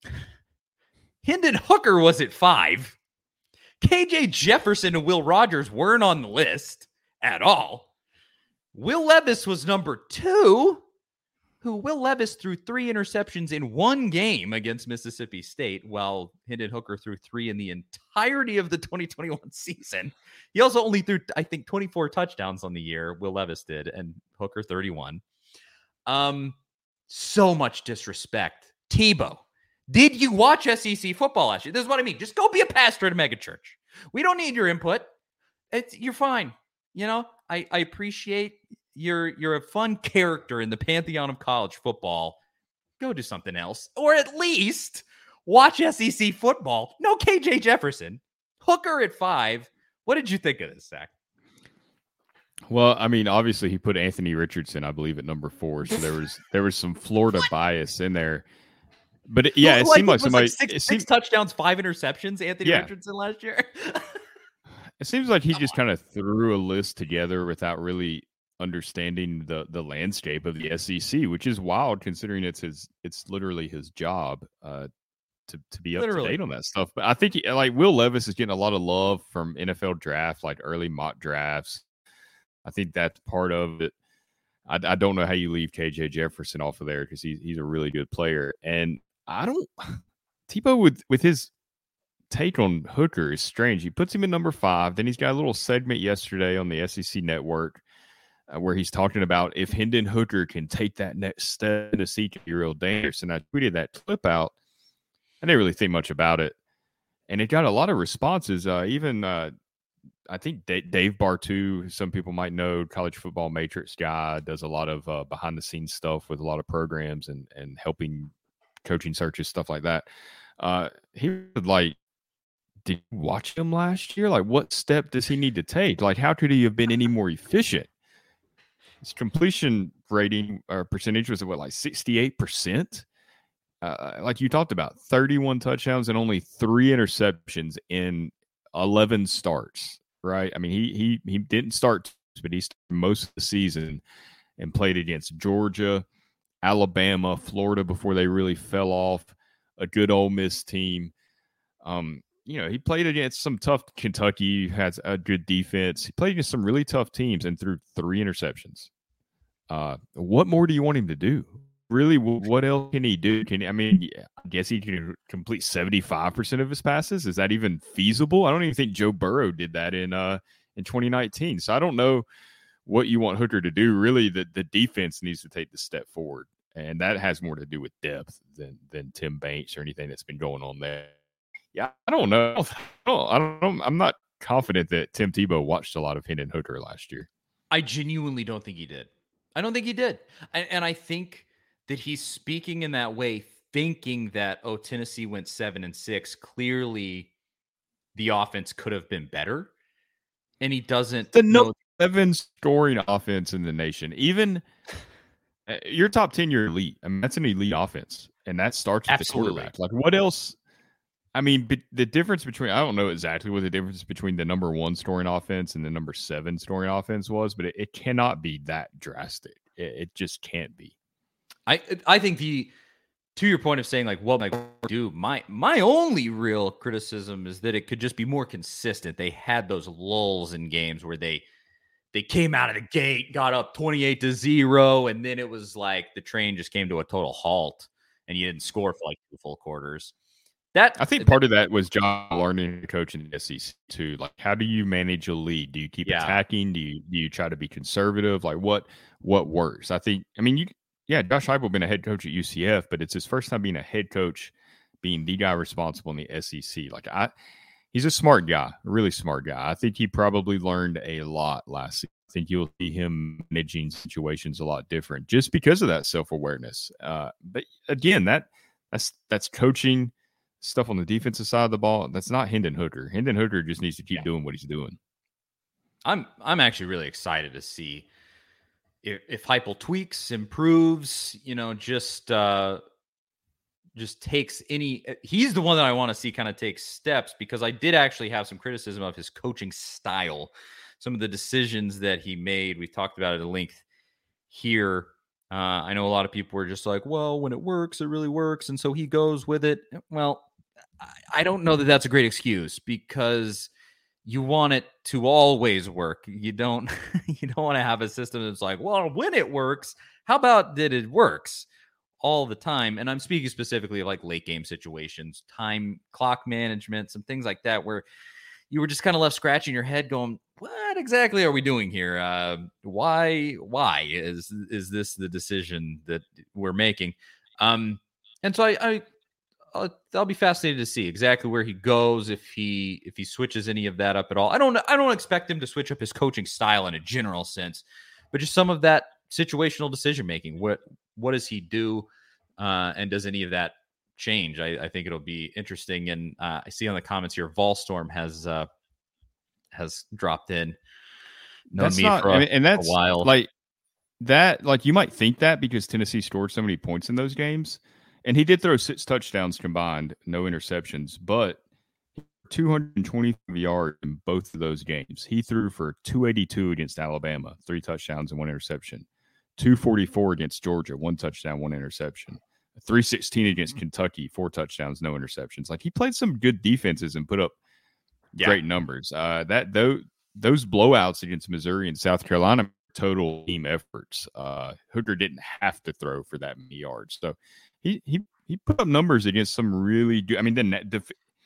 Hendon Hooker was at five. K J Jefferson and Will Rogers weren't on the list at all. Will Levis was number two, who Will Levis threw three interceptions in one game against Mississippi State, while Hendon Hooker threw three in the entirety of the twenty twenty-one season. He also only threw, I think, twenty-four touchdowns on the year, Will Levis did, and Hooker thirty-one. Um, so much disrespect. Tebow, did you watch S E C football last year? This is what I mean. Just go be a pastor at a mega church. We don't need your input. It's, you're fine. You know, I, I appreciate you're you're a fun character in the pantheon of college football. Go do something else, or at least watch S E C football. No K J Jefferson. Hooker at five. What did you think of this, Zach?
Well, I mean, obviously he put Anthony Richardson, I believe, at number four, so there was there was some Florida bias in there. But it, yeah, it
like,
seemed like
it
somebody
like six,
it
six
seemed,
touchdowns, five interceptions. Anthony
yeah.
Richardson last year.
It seems like he just kind of threw a list together without really understanding the the landscape of the S E C, which is wild considering it's his it's literally his job uh, to to be up
Literally.
to date on that stuff. But I think he, like Will Levis is getting a lot of love from N F L draft, like early mock drafts. I think that's part of it. I, I don't know how you leave K J Jefferson off of there because he's he's a really good player, and I don't Tebow with with his take on Hooker is strange. He puts him in number five. Then he's got a little segment yesterday on the S E C Network uh, where he's talking about if Hendon Hooker can take that next step in Tennessee, can be real dangerous. And I tweeted that clip out. I didn't really think much about it, and it got a lot of responses. Uh, even uh, I think D- Dave Bartu, some people might know, college football matrix guy, does a lot of uh, behind the scenes stuff with a lot of programs and and helping coaching searches, stuff like that. Uh, he would like. Did you watch him last year? Like, what step does he need to take? Like, how could he have been any more efficient? His completion rating or percentage was what, like sixty-eight percent? Uh, like you talked about, thirty-one touchdowns and only three interceptions in eleven starts, right? I mean, he he he didn't start, but he started most of the season and played against Georgia, Alabama, Florida before they really fell off, a good Ole Miss team. Um, You know, he played against some tough Kentucky, has a good defense. He played against some really tough teams and threw three interceptions. Uh, what more do you want him to do? Really, what else can he do? Can I mean, yeah, I guess he can complete seventy-five percent of his passes. Is that even feasible? I don't even think Joe Burrow did that in uh in twenty nineteen. So I don't know what you want Hooker to do. Really, the, the defense needs to take the step forward. And that has more to do with depth than than Tim Banks or anything that's been going on there. Yeah, I don't know. I don't, I don't know. I'm not confident that Tim Tebow watched a lot of Hendon Hooker last year.
I genuinely don't think he did. I don't think he did. And, and I think that he's speaking in that way, thinking that, oh, Tennessee went seven and six. Clearly, the offense could have been better. And he doesn't.
The
know-
no seven scoring offense in the nation. Even uh, your top ten, you're elite. I mean, that's an elite offense. And that starts with
Absolutely.
the quarterback. Like, what else? I mean, but the difference between, I don't know exactly what the difference between the number one scoring offense and the number seven scoring offense was, but it, it cannot be that drastic. It, it just can't be.
I I think the, to your point of saying like, what like do my my only real criticism is that it could just be more consistent. They had those lulls in games where they they came out of the gate, got up twenty-eight to zero, and then it was like the train just came to a total halt, and you didn't score for like two full quarters. That
I think part of that was John learning to coach in the S E C too. Like, how do you manage a lead? Do you keep
Yeah.
attacking? Do you do you try to be conservative? Like, what what works? I think. I mean, you yeah, Josh Heupel been a head coach at U C F, but it's his first time being a head coach, being the guy responsible in the S E C. Like, I, he's a smart guy, a really smart guy. I think he probably learned a lot last season. I think you'll see him managing situations a lot different just because of that self awareness. Uh, but again, that that's that's coaching. Stuff on the defensive side of the ball, that's not Hendon Hooker. Hendon Hooker just needs to keep
Yeah.
doing what he's doing.
I'm I'm actually really excited to see if, if Heupel tweaks, improves, you know, just uh, just takes any. He's the one that I want to see kind of take steps, because I did actually have some criticism of his coaching style, some of the decisions that he made. We talked about it at length here. Uh, I know a lot of people were just like, well, when it works, it really works, and so he goes with it. Well, I don't know that that's a great excuse, because you want it to always work. You don't you don't want to have a system that's like, well, when it works, how about that it works all the time? And I'm speaking specifically of like late game situations, time clock management, some things like that, where you were just kind of left scratching your head going, what exactly are we doing here? Uh, why, why is, is this the decision that we're making? Um, and so I, I I'll, I'll be fascinated to see exactly where he goes, if he if he switches any of that up at all. I don't I don't expect him to switch up his coaching style in a general sense, but just some of that situational decision making. What what does he do, uh, and does any of that change? I, I think it'll be interesting. And uh, I see on the comments here, Volstorm has uh, has dropped in. Known
That's
me
not,
for a,
I mean, and that's
a while.
like that. Like you might think that because Tennessee scored so many points in those games. And he did throw six touchdowns combined, no interceptions, but two hundred twenty-five yards in both of those games. He threw for two eighty-two against Alabama, three touchdowns and one interception. two forty-four against Georgia, one touchdown, one interception. three sixteen against Kentucky, four touchdowns, no interceptions. Like he played some good defenses and put up
Yeah.
great numbers. Uh, that those those blowouts against Missouri and South Carolina, total team efforts. Uh, Hooker didn't have to throw for that many yards, so. He he he put up numbers against some really good. I mean, the, the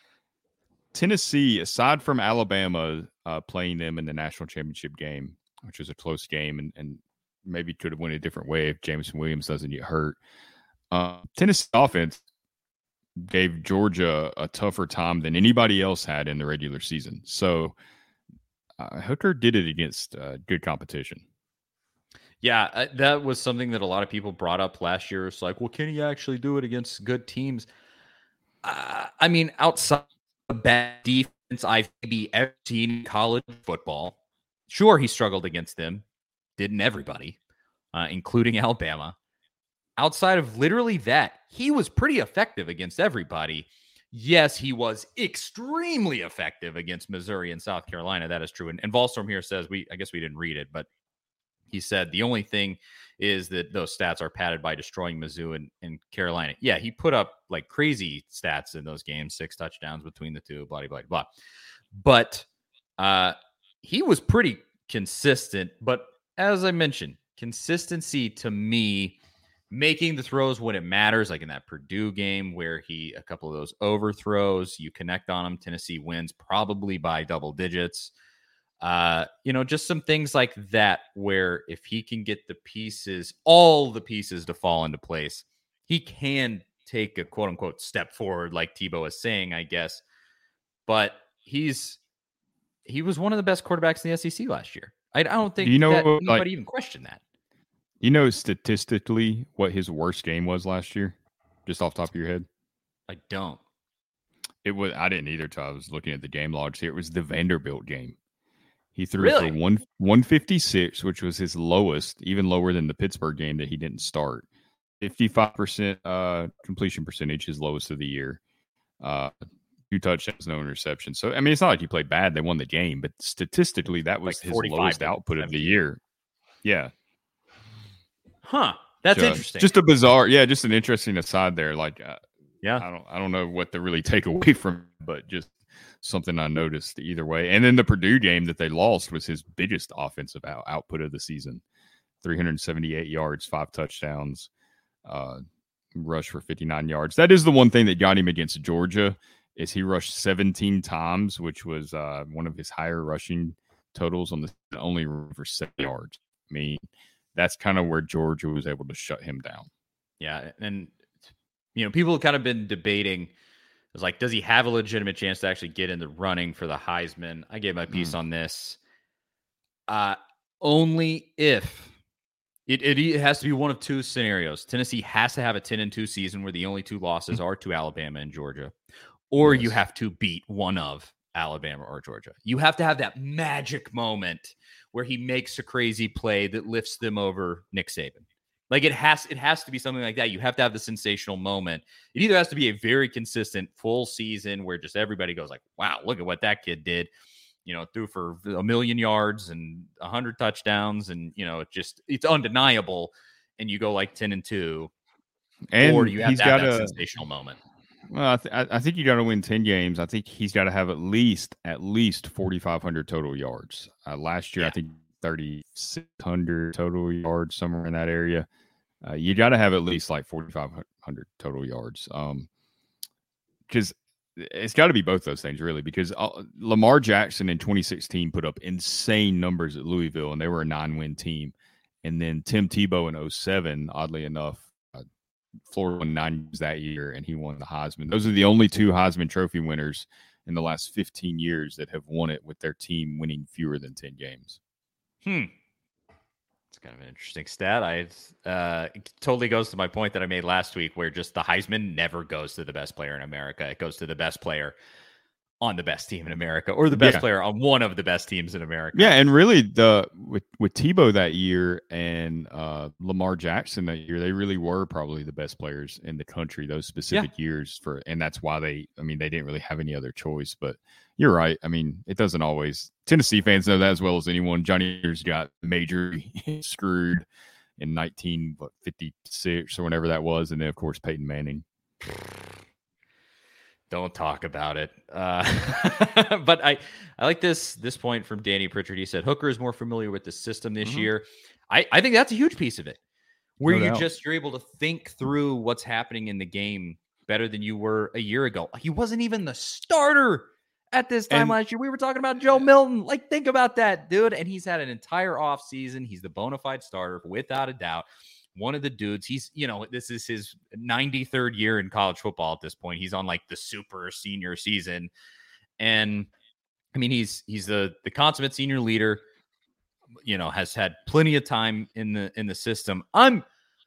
Tennessee, aside from Alabama uh, playing them in the national championship game, which was a close game, and, and maybe could have went a different way if Jameson Williams doesn't get hurt. Uh, Tennessee offense gave Georgia a tougher time than anybody else had in the regular season. So uh, Hooker did it against uh, good competition.
Yeah, uh, that was something that a lot of people brought up last year. It's like, well, can he actually do it against good teams? Uh, I mean, outside of bad defense I've maybe ever seen in college football, sure, he struggled against them. Didn't everybody, uh, including Alabama. Outside of literally that, he was pretty effective against everybody. Yes, he was extremely effective against Missouri and South Carolina. That is true. And, and Volstorm here says, we I guess we didn't read it, but he said the only thing is that those stats are padded by destroying Mizzou and, and Carolina. Yeah, he put up like crazy stats in those games, six touchdowns between the two, blah, blah, blah. But uh, he was pretty consistent. But as I mentioned, consistency to me, making the throws when it matters, like in that Purdue game where he, a couple of those overthrows, you connect on them, Tennessee wins probably by double digits. Uh, you know, just some things like that, where if he can get the pieces, all the pieces to fall into place, he can take a quote unquote step forward, like Tebow is saying, I guess. But he's, he was one of the best quarterbacks in the S E C last year. I, I don't think
Do you know,
that anybody
like,
even questioned that.
You know statistically what his worst game was last year? Just off the top of your head?
I don't.
It was, I didn't either till I was looking at the game logs here. It was the Vanderbilt game. He threw
Really?
for one, 156, which was his lowest, even lower than the Pittsburgh game that he didn't start. fifty-five percent uh, completion percentage, his lowest of the year. Uh, two touchdowns, no interception. So, I mean, it's not like he played bad. They won the game, but statistically, that was
Like
his lowest output of the year. Yeah.
Huh. That's
So,
interesting.
Just a bizarre, yeah, just an interesting aside there. Like, uh,
yeah.
I don't, I don't know what to really take away from, but just something I noticed either way. And then the Purdue game that they lost was his biggest offensive out, output of the season. three hundred seventy-eight yards, five touchdowns, uh, rush for fifty-nine yards. That is the one thing that got him against Georgia, is he rushed seventeen times, which was uh, one of his higher rushing totals on the only for seven yards. I mean, that's kind of where Georgia was able to shut him down.
Yeah. And, you know, people have kind of been debating, it's like, does he have a legitimate chance to actually get in the running for the Heisman? I gave my piece mm. on this. Uh, only if it, it, it has to be one of two scenarios. Tennessee has to have a ten and two season where the only two losses are to Alabama and Georgia, or yes. you have to beat one of Alabama or Georgia. You have to have that magic moment where he makes a crazy play that lifts them over Nick Saban. Like it has, it has to be something like that. You have to have the sensational moment. It either has to be a very consistent full season where just everybody goes like, wow, look at what that kid did. You know, threw for a million yards and a hundred touchdowns. And, you know, it just, it's undeniable. And you go like ten and two,
and
or you have
he's
to have
got
that
a,
sensational moment.
Well, I, th- I think you got to win ten games. I think he's got to have at least, at least forty-five hundred total yards. Uh, last year, yeah. I think thirty-six hundred total yards, somewhere in that area. Uh, you got to have at least like forty-five hundred total yards. Um, because it's got to be both those things, really, because uh, Lamar Jackson in twenty sixteen put up insane numbers at Louisville, and they were a nine-win team. And then Tim Tebow in oh seven, oddly enough, uh, Florida won nine games that year, and he won the Heisman. Those are the only two Heisman Trophy winners in the last fifteen years that have won it with their team winning fewer than ten games.
Hmm. It's kind of an interesting stat. I uh, it totally goes to my point that I made last week, where just the Heisman never goes to the best player in America. It goes to the best player on the best team in America, or the best
yeah.
player on one of the best teams in America.
Yeah, and really the with with Tebow that year and uh, Lamar Jackson that year, they really were probably the best players in the country those specific yeah. years for, and that's why they. I mean, they didn't really have any other choice. But you're right. I mean, it doesn't always. Tennessee fans know that as well as anyone. Johnny Unitas got majorly screwed in nineteen fifty-six or whenever that was, and then of course Peyton Manning.
Don't talk about it. Uh, but I, I like this this point from Danny Pritchard. He said Hooker is more familiar with the system this mm-hmm. year. I, I think that's a huge piece of it, where no you doubt. just you're able to think through what's happening in the game better than you were a year ago. He wasn't even the starter at this time and, last year. We were talking about Joe Milton. Like, think about that, dude. And he's had an entire offseason. He's the bona fide starter without a doubt. One of the dudes, he's, you know, this is his ninety-third year in college football at this point. He's on like the super senior season. And I mean, he's, he's the, the consummate senior leader, you know, has had plenty of time in the, in the system. I'm,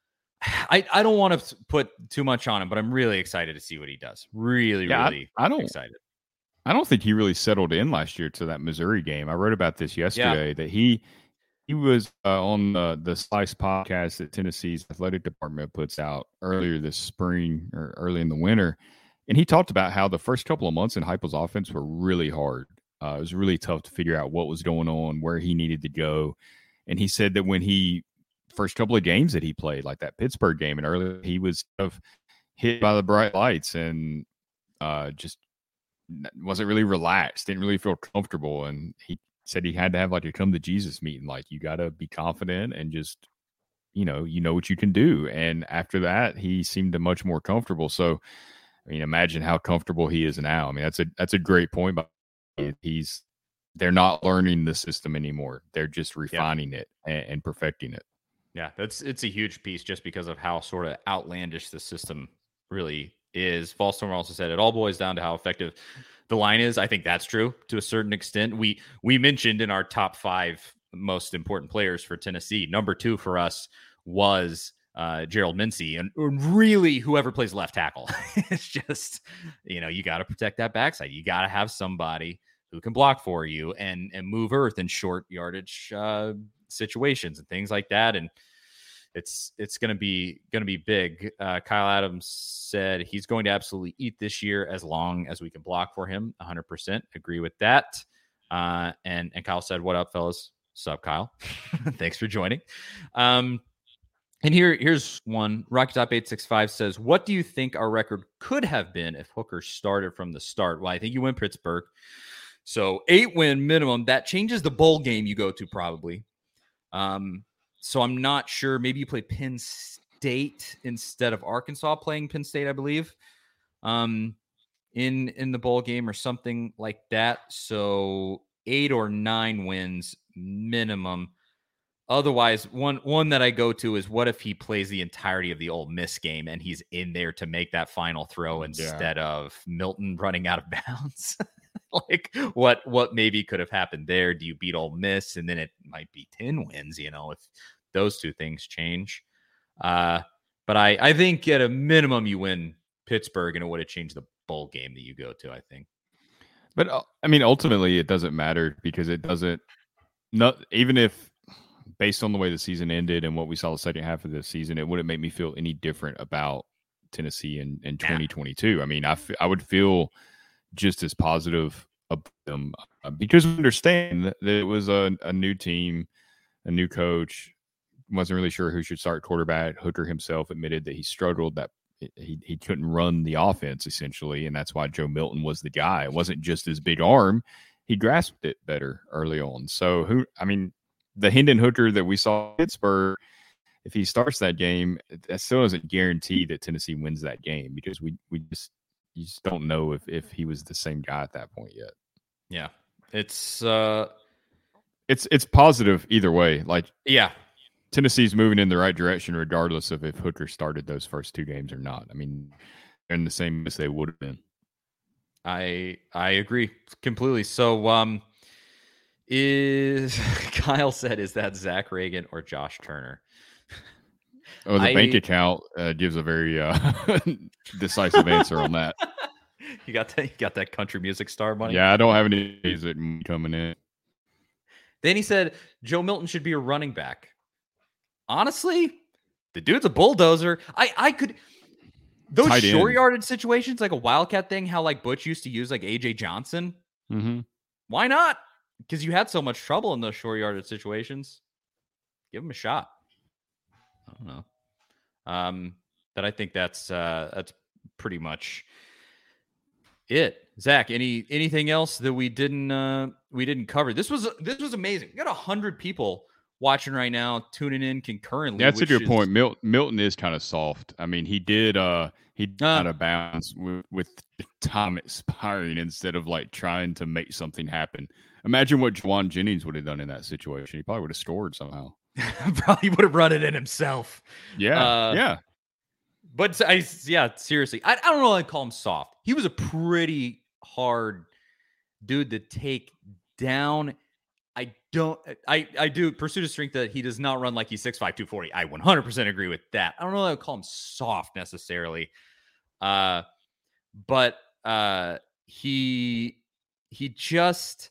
I, I don't want to put too much on him, but I'm really excited to see what he does. Really,
yeah,
really
I, I don't,
excited.
I don't think he really settled in last year to that Missouri game. I wrote about this yesterday yeah. that he, He was uh, on the, the Slice podcast that Tennessee's athletic department puts out earlier this spring or early in the winter. And he talked about how the first couple of months in Heupel's offense were really hard. Uh, it was really tough to figure out what was going on, where he needed to go. And he said that when he first couple of games that he played, like that Pittsburgh game and earlier, he was kind of hit by the bright lights and uh, just wasn't really relaxed, didn't really feel comfortable. And he said he had to have like a come to Jesus meeting. Like, you got to be confident and just, you know, you know what you can do. And after that, he seemed much more comfortable. So, I mean, imagine how comfortable he is now. I mean, that's a, that's a great point. But he's, they're not learning the system anymore. They're just refining yeah. it and, and perfecting it.
Yeah. That's, it's a huge piece just because of how sort of outlandish the system really is. Fallstorm also said it all boils down to how effective the line is. I think that's true to a certain extent. We we mentioned in our top five most important players for Tennessee, number two for us was uh, Gerald Mincey, and really whoever plays left tackle. It's just, you know, you got to protect that backside. You got to have somebody who can block for you and and move earth in short yardage uh, situations and things like that. And It's it's going to be going to be big. Uh, Kyle Adams said he's going to absolutely eat this year as long as we can block for him. one hundred percent agree with that. Uh, and and Kyle said, "What up, fellas? Sup, Kyle? Thanks for joining." Um, and here here's one. Rocky Top eight six five says, "What do you think our record could have been if Hooker started from the start?" Well, I think you win Pittsburgh, so eight win minimum. That changes the bowl game you go to probably. Um. So I'm not sure. Maybe you play Penn State instead of Arkansas playing Penn State, I believe, um, in in the bowl game or something like that. So eight or nine wins minimum. Otherwise, one one that I go to is what if he plays the entirety of the Ole Miss game and he's in there to make that final throw instead yeah. of Milton running out of bounds? Like what what maybe could have happened there? Do you beat Ole Miss and then it might be ten wins, you know, if those two things change. Uh, but I, I think at a minimum you win Pittsburgh and it would have changed the bowl game that you go to, I think.
But uh, I mean, ultimately it doesn't matter because it doesn't, not even if based on the way the season ended and what we saw the second half of the season, it wouldn't make me feel any different about Tennessee in, in twenty twenty-two. I mean, I, f- I would feel just as positive about them uh, because we understand that it was a, a new team, a new coach, wasn't really sure who should start quarterback. Hooker himself admitted that he struggled, that he, he couldn't run the offense essentially. And that's why Joe Milton was the guy. It wasn't just his big arm. He grasped it better early on. So who, I mean, the Hendon Hooker that we saw in Pittsburgh, if he starts that game, that still doesn't guarantee that Tennessee wins that game because we, we just, you just don't know if if he was the same guy at that point yet.
Yeah, it's uh,
it's it's positive either way. Like,
yeah,
Tennessee's moving in the right direction, regardless of if Hooker started those first two games or not. I mean, they're in the same as they would have been.
I I agree completely. So, um, is Kyle said, is that Zach Reagan or Josh Turner?
Oh, the
I,
bank account uh, gives a very uh, decisive answer on that.
You got that? You got that country music star money?
Yeah, I don't have any music coming in.
Then he said Joe Milton should be a running back. Honestly, the dude's a bulldozer. I I could those
Tight
short
end.
yardage situations, like a Wildcat thing, how like Butch used to use like A J Johnson.
Mm-hmm.
Why not? Because you had so much trouble in those short yardage situations. Give him a shot. I don't know. Um, but I think that's uh, that's pretty much it. Zach, any anything else that we didn't uh, we didn't cover? This was this was amazing. We got a hundred people watching right now, tuning in concurrently.
That's a good
is,
point. Mil- Milton is kind of soft. I mean, he did uh, he
Uh.
out of bounds with, with time expiring instead of like trying to make something happen. Imagine what Juwan Jennings would have done in that situation. He probably would have scored somehow.
Probably would have run it in himself.
Yeah,
Uh,
yeah.
But I, yeah, seriously, I, I don't know. I call him soft. He was a pretty hard dude to take down. I don't. I I do Pursuit of Strength that he does not run like he's six five, two forty. I one hundred percent agree with that. I don't know. That I would call him soft necessarily. Uh, but uh, he he just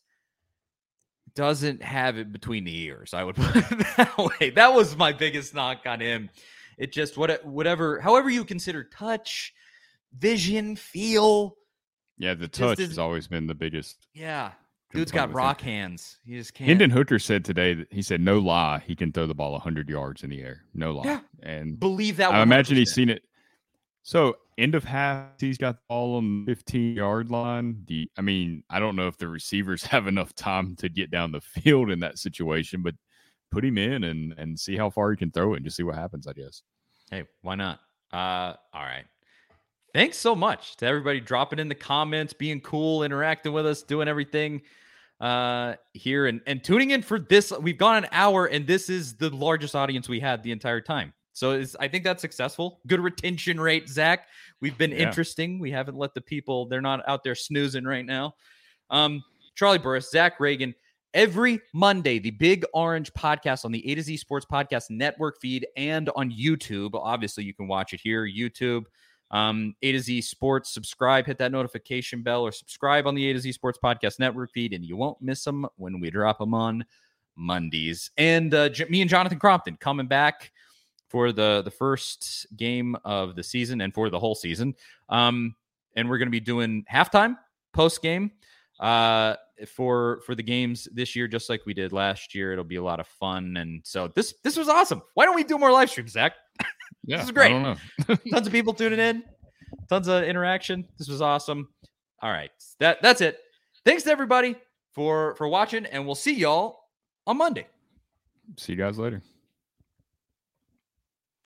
doesn't have it between the ears. I would put it that way. That was my biggest knock on him. It just what whatever, however you consider touch, vision, feel.
Yeah, the
just
touch
is-
has always been the biggest.
Yeah, dude's
complaint
got
with
rock
him.
hands. He just can't.
Hendon Hooker said today that he said, no lie, he can throw the ball one hundred yards in the air. No lie.
Yeah.
And
believe that.
I imagine he's
one hundred percent.
seen it. So, end of half, he's got the ball on the fifteen-yard line. Do you, I mean, I don't know if the receivers have enough time to get down the field in that situation, but put him in and, and see how far he can throw it and just see what happens, I guess.
Hey, why not? Uh, all right. Thanks so much to everybody dropping in the comments, being cool, interacting with us, doing everything uh, here and, and tuning in for this. We've gone an hour, and this is the largest audience we had the entire time. So it's, I think that's successful. Good retention rate, Zach. We've been
Yeah.
interesting. We haven't let the people, they're not out there snoozing right now. Um, Charlie Burris, Zach Reagan, every Monday, the Big Orange podcast on the A to Z Sports Podcast Network feed and on YouTube. Obviously, you can watch it here, YouTube, um, A to Z Sports. Subscribe, hit that notification bell, or subscribe on the A to Z Sports Podcast Network feed, and you won't miss them when we drop them on Mondays. And uh, J- me and Jonathan Crompton coming back for the, the first game of the season and for the whole season. Um, and we're going to be doing halftime, post-game, uh, for for the games this year, just like we did last year. It'll be a lot of fun. And so this this was awesome. Why don't we do more live streams, Zach?
Yeah,
This is great.
I don't know.
Tons of people tuning in. Tons of interaction. This was awesome. All right. That that's it. Thanks to everybody for for watching, and we'll see y'all on Monday.
See you guys later.